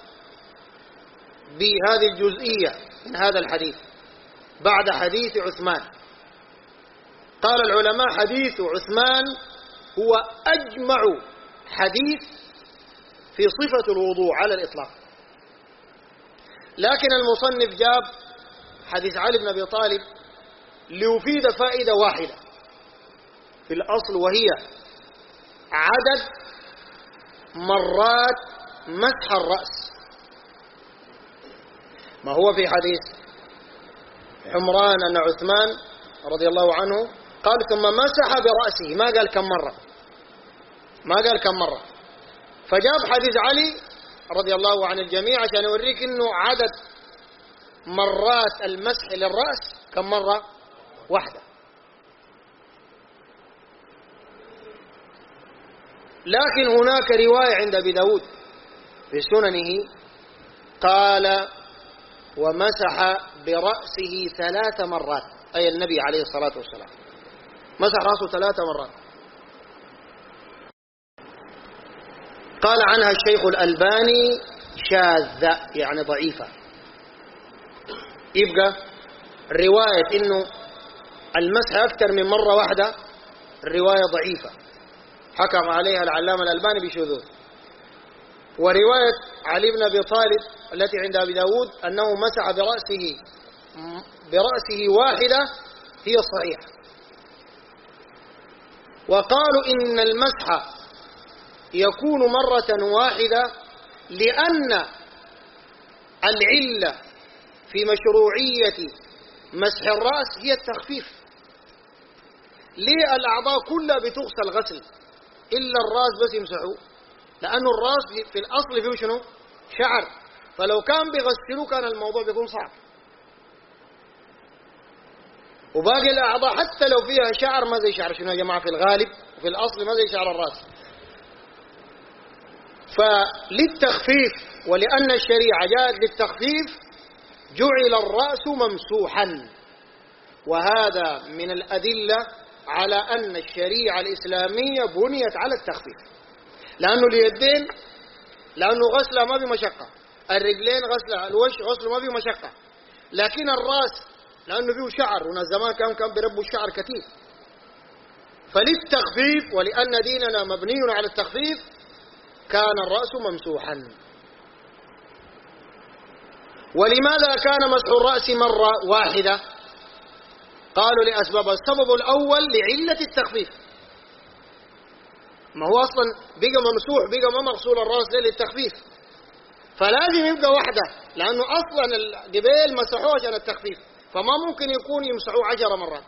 بهذه الجزئية من هذا الحديث بعد حديث عثمان؟ قال العلماء: حديث عثمان هو أجمع حديث في صفة الوضوء على الإطلاق، لكن المصنف جاب حديث علي بن أبي طالب ليفيد فائدة واحدة في الأصل، وهي عدد مرات مسح الرأس. ما هو في حديث حمران أن عثمان رضي الله عنه قال ثم مسح برأسه، ما قال كم مرة. فجاب حديث علي رضي الله عن الجميع عشان يوريك انه عدد مرات المسح للرأس كم مرة؟ واحدة. لكن هناك رواية عند أبي داود في سننه قال ومسح برأسه 3 مرات، أي النبي عليه الصلاة والسلام مسح رأسه 3 مرات. قال عنها الشيخ الألباني شاذة، يعني ضعيفة. يبقى رواية إنه المسح أكثر من مرة واحدة الرواية ضعيفة، حكم عليها العلامة الألباني بشذوذ. ورواية علي بن أبي طالب التي عند أبي داود أنه مسح برأسه واحدة هي الصحيحة. وقالوا إن المسح يكون مرة واحدة لأن العلة في مشروعية مسح الرأس هي التخفيف. ليه الأعضاء كلها بتغسل غسل إلا الرأس بس يمسحوه؟ لأنه الرأس في الأصل فيه شنو؟ شعر، فلو كان بيغسلوه كان الموضوع بيكون صعب. وباقي الأعضاء حتى لو فيها شعر ما زي شعر شنو يا جماعة؟ في الغالب في الأصل ما زي شعر الرأس. فللتخفيف ولأن الشريعة جاءت للتخفيف جعل الرأس ممسوحا، وهذا من الأدلة على أن الشريعة الإسلامية بنيت على التخفيف. لأنه اليدين لأنه غسلها ما بمشقة، الرجلين غسلها، الوجه غسله ما بمشقة، لكن الرأس لأنه فيه شعر، وناس زمان كان بيربوا الشعر كثير. فللتخفيف ولأن ديننا مبني على التخفيف كان الرأس ممسوحا. ولماذا كان مسح الرأس مرة واحدة؟ قالوا لأسباب. السبب الأول لعلة التخفيف، ما هو أصلا بقى ممسوح، بقى ما مغسول الرأس للتخفيف، فلازم يبقى واحدة، لأنه أصلا الجبال مسحوه عشان التخفيف، فما ممكن يكون يمسحوه 10 مرات.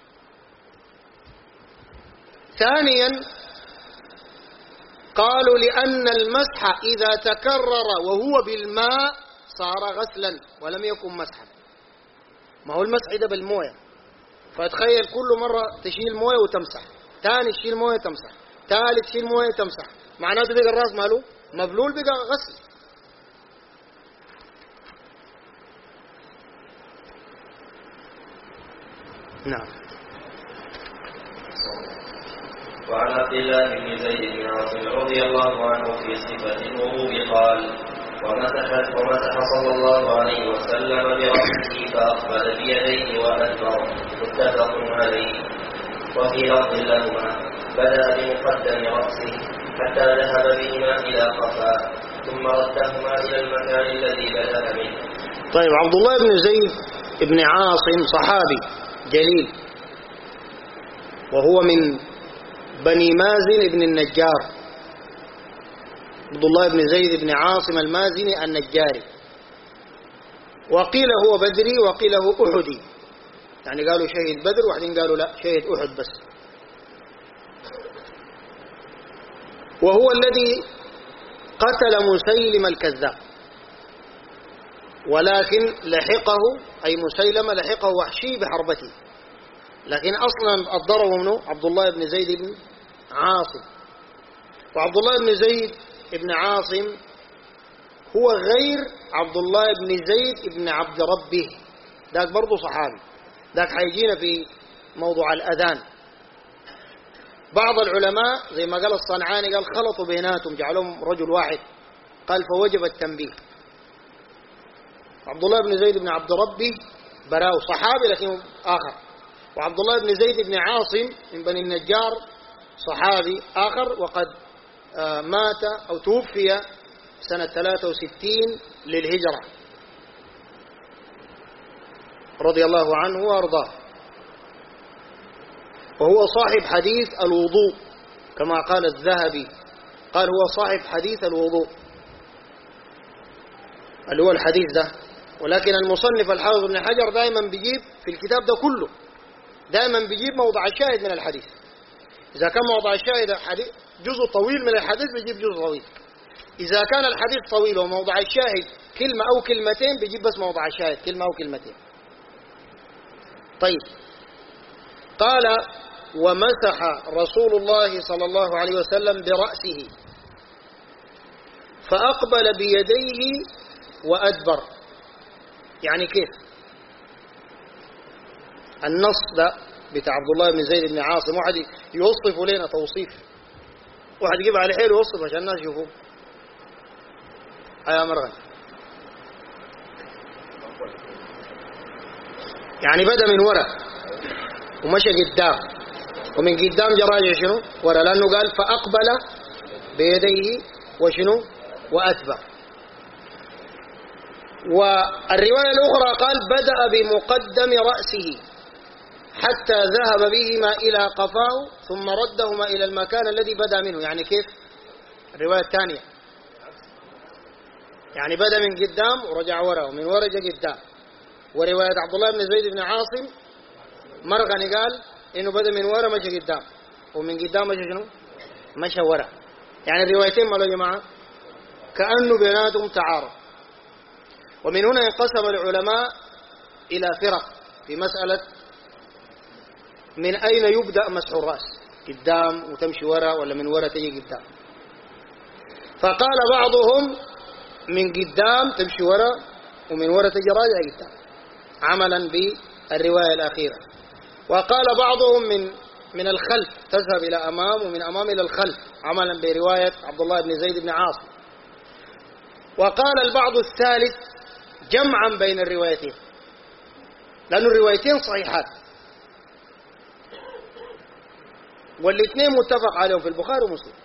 ثانيا قالوا لأن المسح إذا تكرر وهو بالماء صار غسلا ولم يكن مسحا. ما هو المسح ده بالمويه، فتخيل كل مرة تشيل مويه وتمسح، ثاني تشيل مويه تمسح، ثالث تشيل مويه تمسح، معناته بقى الراس ماله مبلول، بقى غسل. نعم. وعن عبد الله بن زيد بن عاصم رضي الله عنه في صفة الوضوء قال ومسح صلى الله عليه وسلم برأسه فأقبل بيديه وأدبر، متفق عليه. وفي لفظ لهما بدأ بمقدم رأسه حتى ذهب بهما إلى قفاه ثم ردهما إلى المكان الذي بدأ منه. طيب، عبد الله بن زيد بن عاصم صحابي جليل، وهو من بني مازن بن النجار. عبد الله بن زيد بن عاصم المازني النجاري، وقيل هو بدري وقيل هو أحدي، يعني قالوا شهيد بدر وحدين قالوا لا شهيد أحد بس. وهو الذي قتل مسيلم الكذاب، ولكن لحقه أي مسيلمة لحقه وحشي بحربته، لكن أصلا الضرب منه عبد الله بن زيد بن عاصم. وعبد الله بن زيد بن عاصم هو غير عبد الله بن زيد بن عبد ربه، ذاك برضو صحابي، ذاك حيجينا في موضوع الأذان. بعض العلماء زي ما قال الصنعاني قال خلطوا بيناتهم جعلهم رجل واحد، قال فوجب التنبيه. عبد الله بن زيد بن عبد ربه براو صحابي لكن آخر، وعبد الله بن زيد بن عاصم من بني النجار صحابي آخر، وقد مات أو توفي سنة 63 للهجرة رضي الله عنه وأرضاه. وهو صاحب حديث الوضوء كما قال الذهبي، قال هو صاحب حديث الوضوء اللي هو الحديث ده. ولكن المصنف الحافظ ابن حجر دائما بيجيب في الكتاب ده كله، دائما بيجيب موضع الشاهد من الحديث. إذا كان موضع الشاهد جزء طويل من الحديث بيجيب جزء طويل، إذا كان الحديث طويل وموضع الشاهد كلمة أو كلمتين بيجيب بس موضع الشاهد كلمة أو كلمتين. طيب، قال ومسح رسول الله صلى الله عليه وسلم برأسه فأقبل بيديه وأدبر. يعني كيف؟ النص ده بتاع عبد الله بن زيد بن عاصم واحد يوصف لنا توصيف، واحد يجيب على حيله يوصف عشان الناس يشوفوه. يا مرغن، يعني بدأ من ورا ومشى قدام، ومن قدام جراجع شنو ورا، لأنه قال فأقبل بيديه وشنو وأتبع. والرواية الأخرى قال بدأ بمقدم رأسه حتى ذهب بهما إلى قفاه ثم ردهما إلى المكان الذي بدأ منه. يعني كيف؟ الرواية الثانية يعني بدأ من قدام ورجع ورا، ومن ورا جاء قدام. ورواية عبد الله بن زيد بن عاصم مرغني قال إنه بدأ من ورا مشى قدام، ومن قدام مشى شنو؟ مشى ورا. يعني الروايتين مالوا يا جماعة كأنه بيناتهم تعارض. ومن هنا انقسم العلماء إلى فرق في مسألة من أين يبدأ مسح الرأس، قدام وتمشي ورا ولا من ورا تجي قدام. فقال بعضهم من قدام تمشي ورا ومن ورا تجي راجع قدام عملا بالرواية الأخيرة. وقال بعضهم من الخلف تذهب إلى أمام ومن أمام إلى الخلف عملا برواية عبد الله بن زيد بن عاصم. وقال البعض الثالث جمعا بين الروايتين، لأن الروايتين صحيحات والاثنين متفق عليهم في البخاري ومسلم.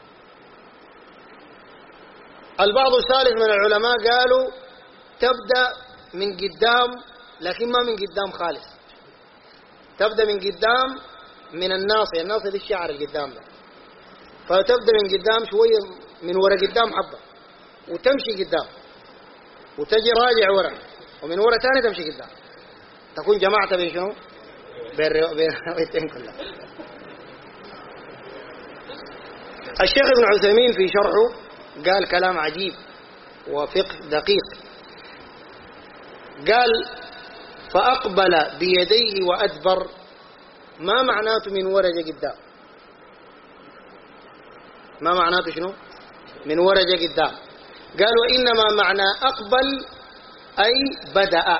البعض الثالث من العلماء قالوا تبدأ من قدام، لكن ما من قدام خالص، تبدأ من قدام من الناصية، الناصية دي الشعر القدام ده، فتبدأ من قدام شوية من ورا قدام حبة وتمشي قدام وتجي راجع ورا ومن ورا ثاني تمشي قدام، تكون جماعة بين شنو؟ بين الروايتين كلها. الشيخ ابن عثيمين في شرحه قال كلام عجيب وفقه دقيق، قال فأقبل بيديه وأدبر ما معناته من ورا قدام؟ ما معناته شنو؟ من ورا قدام. قال وإنما معنى أقبل أي بدأ،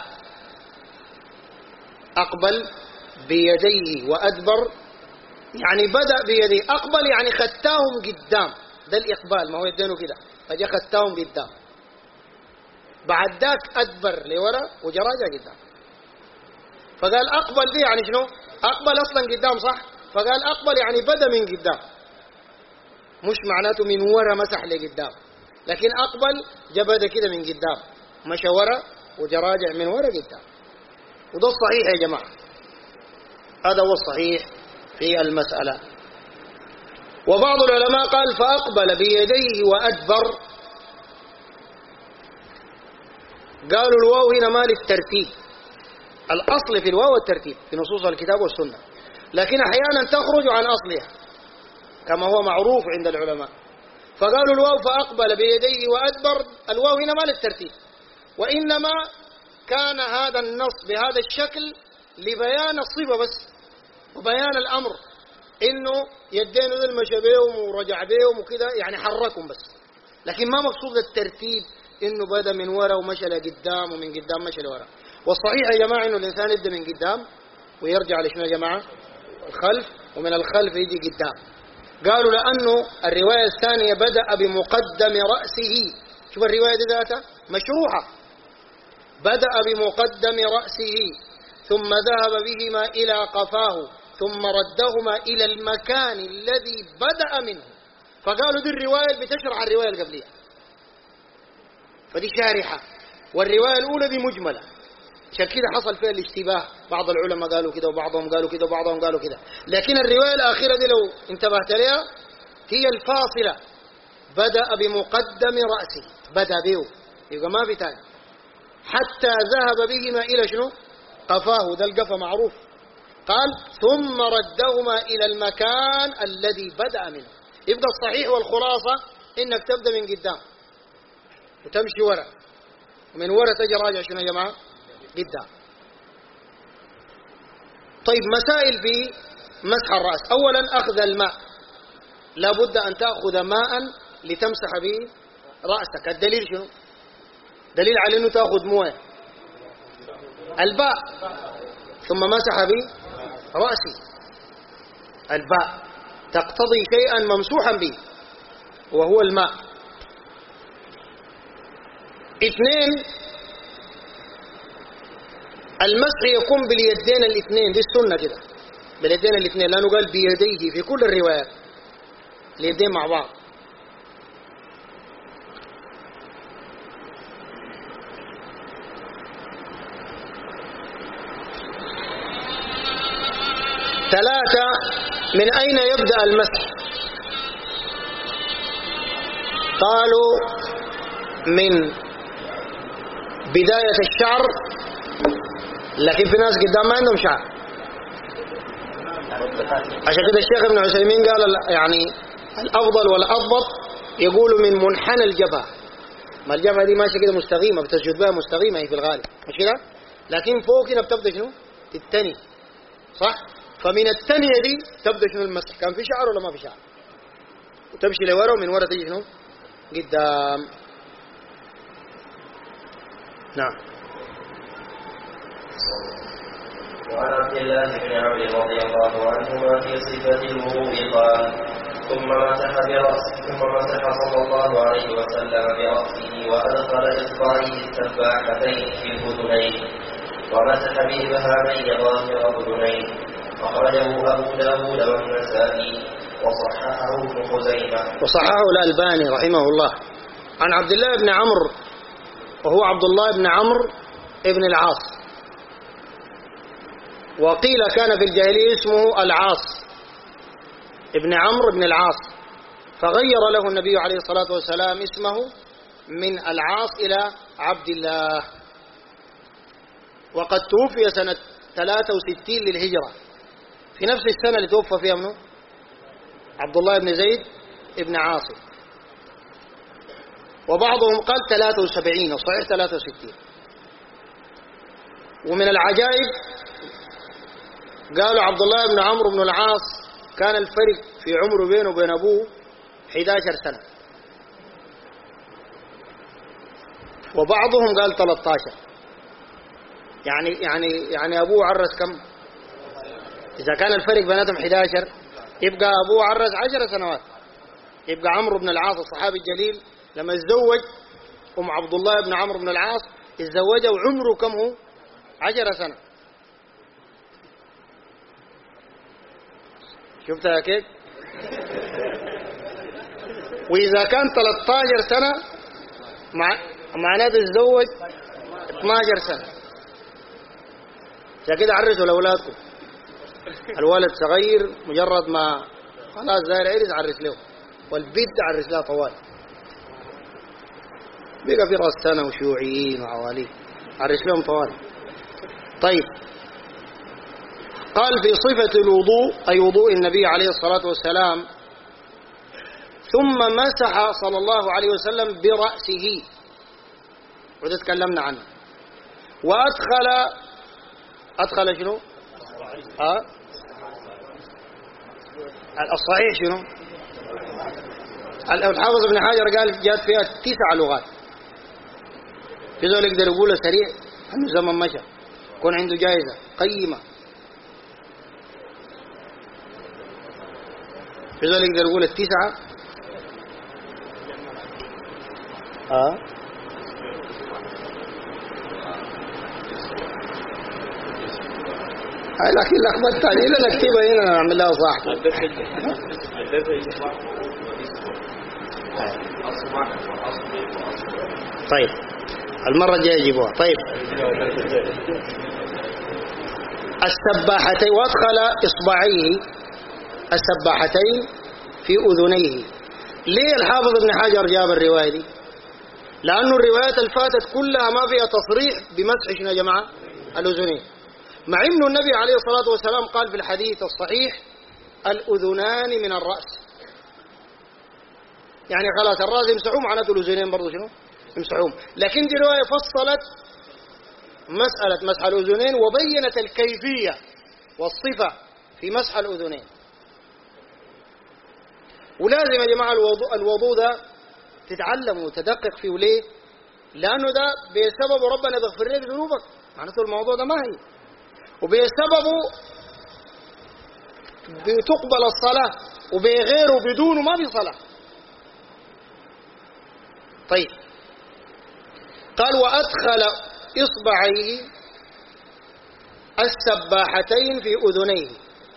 أقبل بيديه وأدبر يعني بدأ بيديه، أقبل يعني خدتاهم قدام، ده الإقبال، ما هو يدينه كده فجاء خدتاهم قدام، بعد ذاك أدبر لورا وجراجع قدام. فقال أقبل دي يعني شنو؟ أقبل أصلا قدام صح، فقال أقبل يعني بدأ من قدام، مش معناته من ورا مسح لقدام، لكن أقبل جاء بدأ كده من قدام مشى ورا وجراجع من ورا قدام. وده الصحيح يا جماعة، هذا هو الصحيح في المسألة. وبعض العلماء قال فأقبل بيديه وأدبر، قالوا الواو هنا ما للترتيب، الأصل في الواو الترتيب في نصوص الكتاب والسنة، لكن أحيانا تخرج عن أصلها كما هو معروف عند العلماء، فقالوا الواو فأقبل بيديه وأدبر، الواو هنا ما للترتيب، وإنما كان هذا النص بهذا الشكل لبيان الصفة بس وبيان الأمر، إنه يدين ذل مشى بيهم ورجع بيهم وكذا، يعني حركهم بس، لكن ما مقصود الترتيب إنه بدأ من وراء ومشى لقدام ومن قدام مشى لوراء. والصحيح يا جماعة إنه الإنسان يبدأ من قدام ويرجع لشنو يا جماعة؟ الخلف، ومن الخلف يجي قدام. قالوا لأنه الرواية الثانية بدأ بمقدم رأسه، شوف الرواية دي ذاتها مشروحة، بدأ بمقدم رأسه ثم ذهب بهما إلى قفاه ثم ردهما إلى المكان الذي بدأ منه. فقالوا دي الرواية بتشرح الرواية القبلية، فدي شارحة، والرواية الأولى دي مجملة عشان كده حصل فيها الاشتباه، بعض العلماء قالوا كده وبعضهم قالوا كده وبعضهم قالوا كده. لكن الرواية الأخيرة دي لو انتبهت لها هي الفاصلة، بدأ بمقدم رأسه، بدأ به، يبقى ما في تاني، حتى ذهب بهما إلى شنو؟ قفاه، ده القفا معروف. قال ثم ردهما إلى المكان الذي بدأ منه. يبقى الصحيح والخلاصة إنك تبدأ من قدام وتمشي ورا، ومن ورا تجي راجع شنو يا جماعة؟ قدام. طيب مسائل في مسح الرأس. أولا أخذ الماء، لابد أن تأخذ ماء لتمسح به رأسك. الدليل شنو؟ دليل على أنه تأخذ مويه الباء، ثم مسح به رأسي. الباء تقتضي شيئا ممسوحا به وهو الماء. اثنين، المسح يكون باليدين الاثنين، دي السنة كده، باليدين الاثنين، لأنه قال بيديه في كل الروايات، اليدين مع بعض. ثلاثة، من أين يبدأ المسح؟ قالوا من بداية الشعر، لكن في ناس قدام ما عندهم شعر، عشان كده الشيخ ابن عثيمين قال يعني الأفضل والأضبط يقولوا من منحنى الجبهة. ما الجبهة دي ماشية كده مستقيمة، بتسجد بها مستقيمة هي في الغالب، مش كده؟ لكن فوق هنا بتبدأ شنو؟ تتني، صح؟ فمن التنية دي تبدأ شنو المسح؟ كان في شعر ولا ما في شعر؟ وتمشي لورا، ومن ورا تيجي شنو؟ قدام. نعم. وعن عبد الله بن عمرو رضي الله عنهما في صفة الوضوء قال ثم مسح صلى الله عليه وسلم برأسه وأدخل إصبعيه السباحتين في الأذنين ومسح بإبهاميه ظاهر أذنيه. أخرجه أبو داود والنسائي وصححه ابن خزيمة وصححه الألباني رحمه الله. عن عبد الله بن عمرو، وهو عبد الله بن عمرو ابن العاص، وقيل كان في الجاهلية اسمه العاص، ابن عمرو بن العاص، فغير له النبي عليه الصلاة والسلام اسمه من العاص إلى عبد الله. وقد توفي سنة 63 للهجرة، في نفس السنة اللي توفى فيها منه عبد الله بن زيد ابن عاصم. وبعضهم قال 73، وصحيح 63. ومن العجائب قالوا عبد الله بن عمرو بن العاص كان الفرق في عمره بينه وبين أبوه 11 سنة، وبعضهم قال 13. يعني أبوه عرس كم؟ إذا كان الفرق بيناتهم 11 يبقى أبوه عرس 10 سنوات. يبقى عمرو بن العاص الصحابي الجليل لما تزوج أم عبد الله بن عمرو بن العاص تزوجه وعمره كم هو؟ 10 سنة. شفتها كيف؟ وإذا كان 13 سنة معناه تتزوج 12 سنة. عشان كده عرسوا لأولادكم، الولد صغير مجرد ما خلاص زاير عرس عرس له، والبنت عرس لها طوال. بقى في راس سنة وشيوعيين وعواليه عرس لهم طوال. طيب، قال في صفة الوضوء أي وضوء النبي عليه الصلاة والسلام ثم مسح صلى الله عليه وسلم برأسه، وده تكلمنا عنه. وأدخل شنو؟ الصحيح شنو؟ الحافظ ابن حجر قال جاءت فيها 9 لغات. في ذلك يقدر يقول سريع أنه زمن مشى، يكون عنده جائزة قيمة. في ذلك يقدر يقول 9. لكن لخبطت عليه، لا نكتبها هنا نعمل لها صح. طيب المرة الجاية يجيبوها. طيب السباحتين، وأدخل إصبعيه السباحتين في أذنيه. ليه الحافظ ابن حجر جاب الرواية دي؟ لأنه الروايات الفاتت كلها ما فيها تصريح بمسح شنو يا جماعة؟ الأذنين، مع أنه النبي عليه الصلاة والسلام قال في الحديث الصحيح الأذنان من الرأس، يعني خلاص الرأس يمسحوه، معناته الأذنين برضو شنو؟ يمسحوهم. لكن دي رواية فصلت مسألة مسح الأذنين وبينت الكيفية والصفة في مسح الأذنين. ولازم يا جماعة الوضوء ده تتعلم وتدقق فيه. ليه؟ لأنه ده بسبب ربنا يغفر لك ذنوبك، معناته الموضوع ده ما هي، وبسببه بتقبل الصلاة، وبغيره بدونه ما في صلاة. طيب قال وأدخل إصبعيه السباحتين في أذنيه.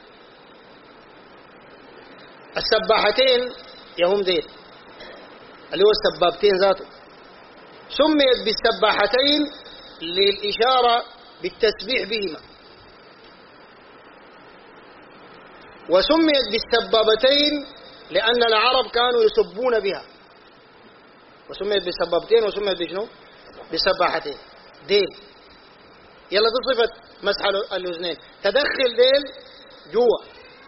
السباحتين يهم دين اللي هو السبابتين ذاته، سميت بالسباحتين للإشارة بالتسبيح بهما، وسميت بالسبابتين لأن العرب كانوا يسبون بها، وسميت بالسبابتين وسميت بشنو؟ بالسباحتين. ديل يلا دي صفة مسح الأذنين، تدخل ديل جوا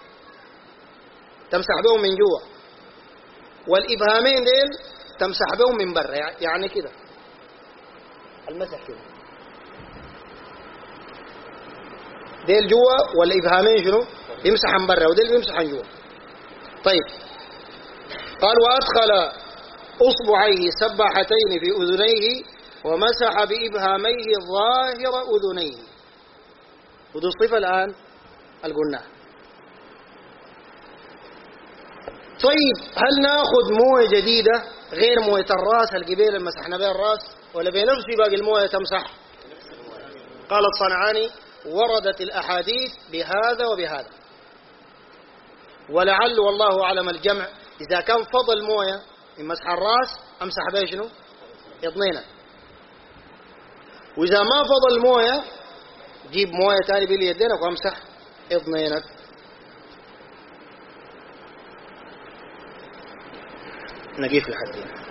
تمسح بهم من جوا، والإبهامين ديل تمسح بهم من برا، يعني كده المسح كده، ديل جوا والإبهامين شنو؟ يمسح من برا وديل يمسح من جوا. طيب قال وأدخل أصبعيه سباحتين في أذنيه ومسح بإبهاميه ظاهر أذنيه. ودي الصفة الآن قلناها. طيب هل ناخذ موية جديدة غير موية الراس القبيل اللي مسحنا بها الراس، ولا بنفس باقي الموية تمسح؟ قال الصنعاني وردت الأحاديث بهذا وبهذا، ولعل والله أعلم الجمع. إذا كان فضل موية من مسح الراس أمسح بها شنو؟ اثنين، وإذا ما فضل موية جيب موية تاني باليدينك وامسح اثنينك. نقيف لحد هنا.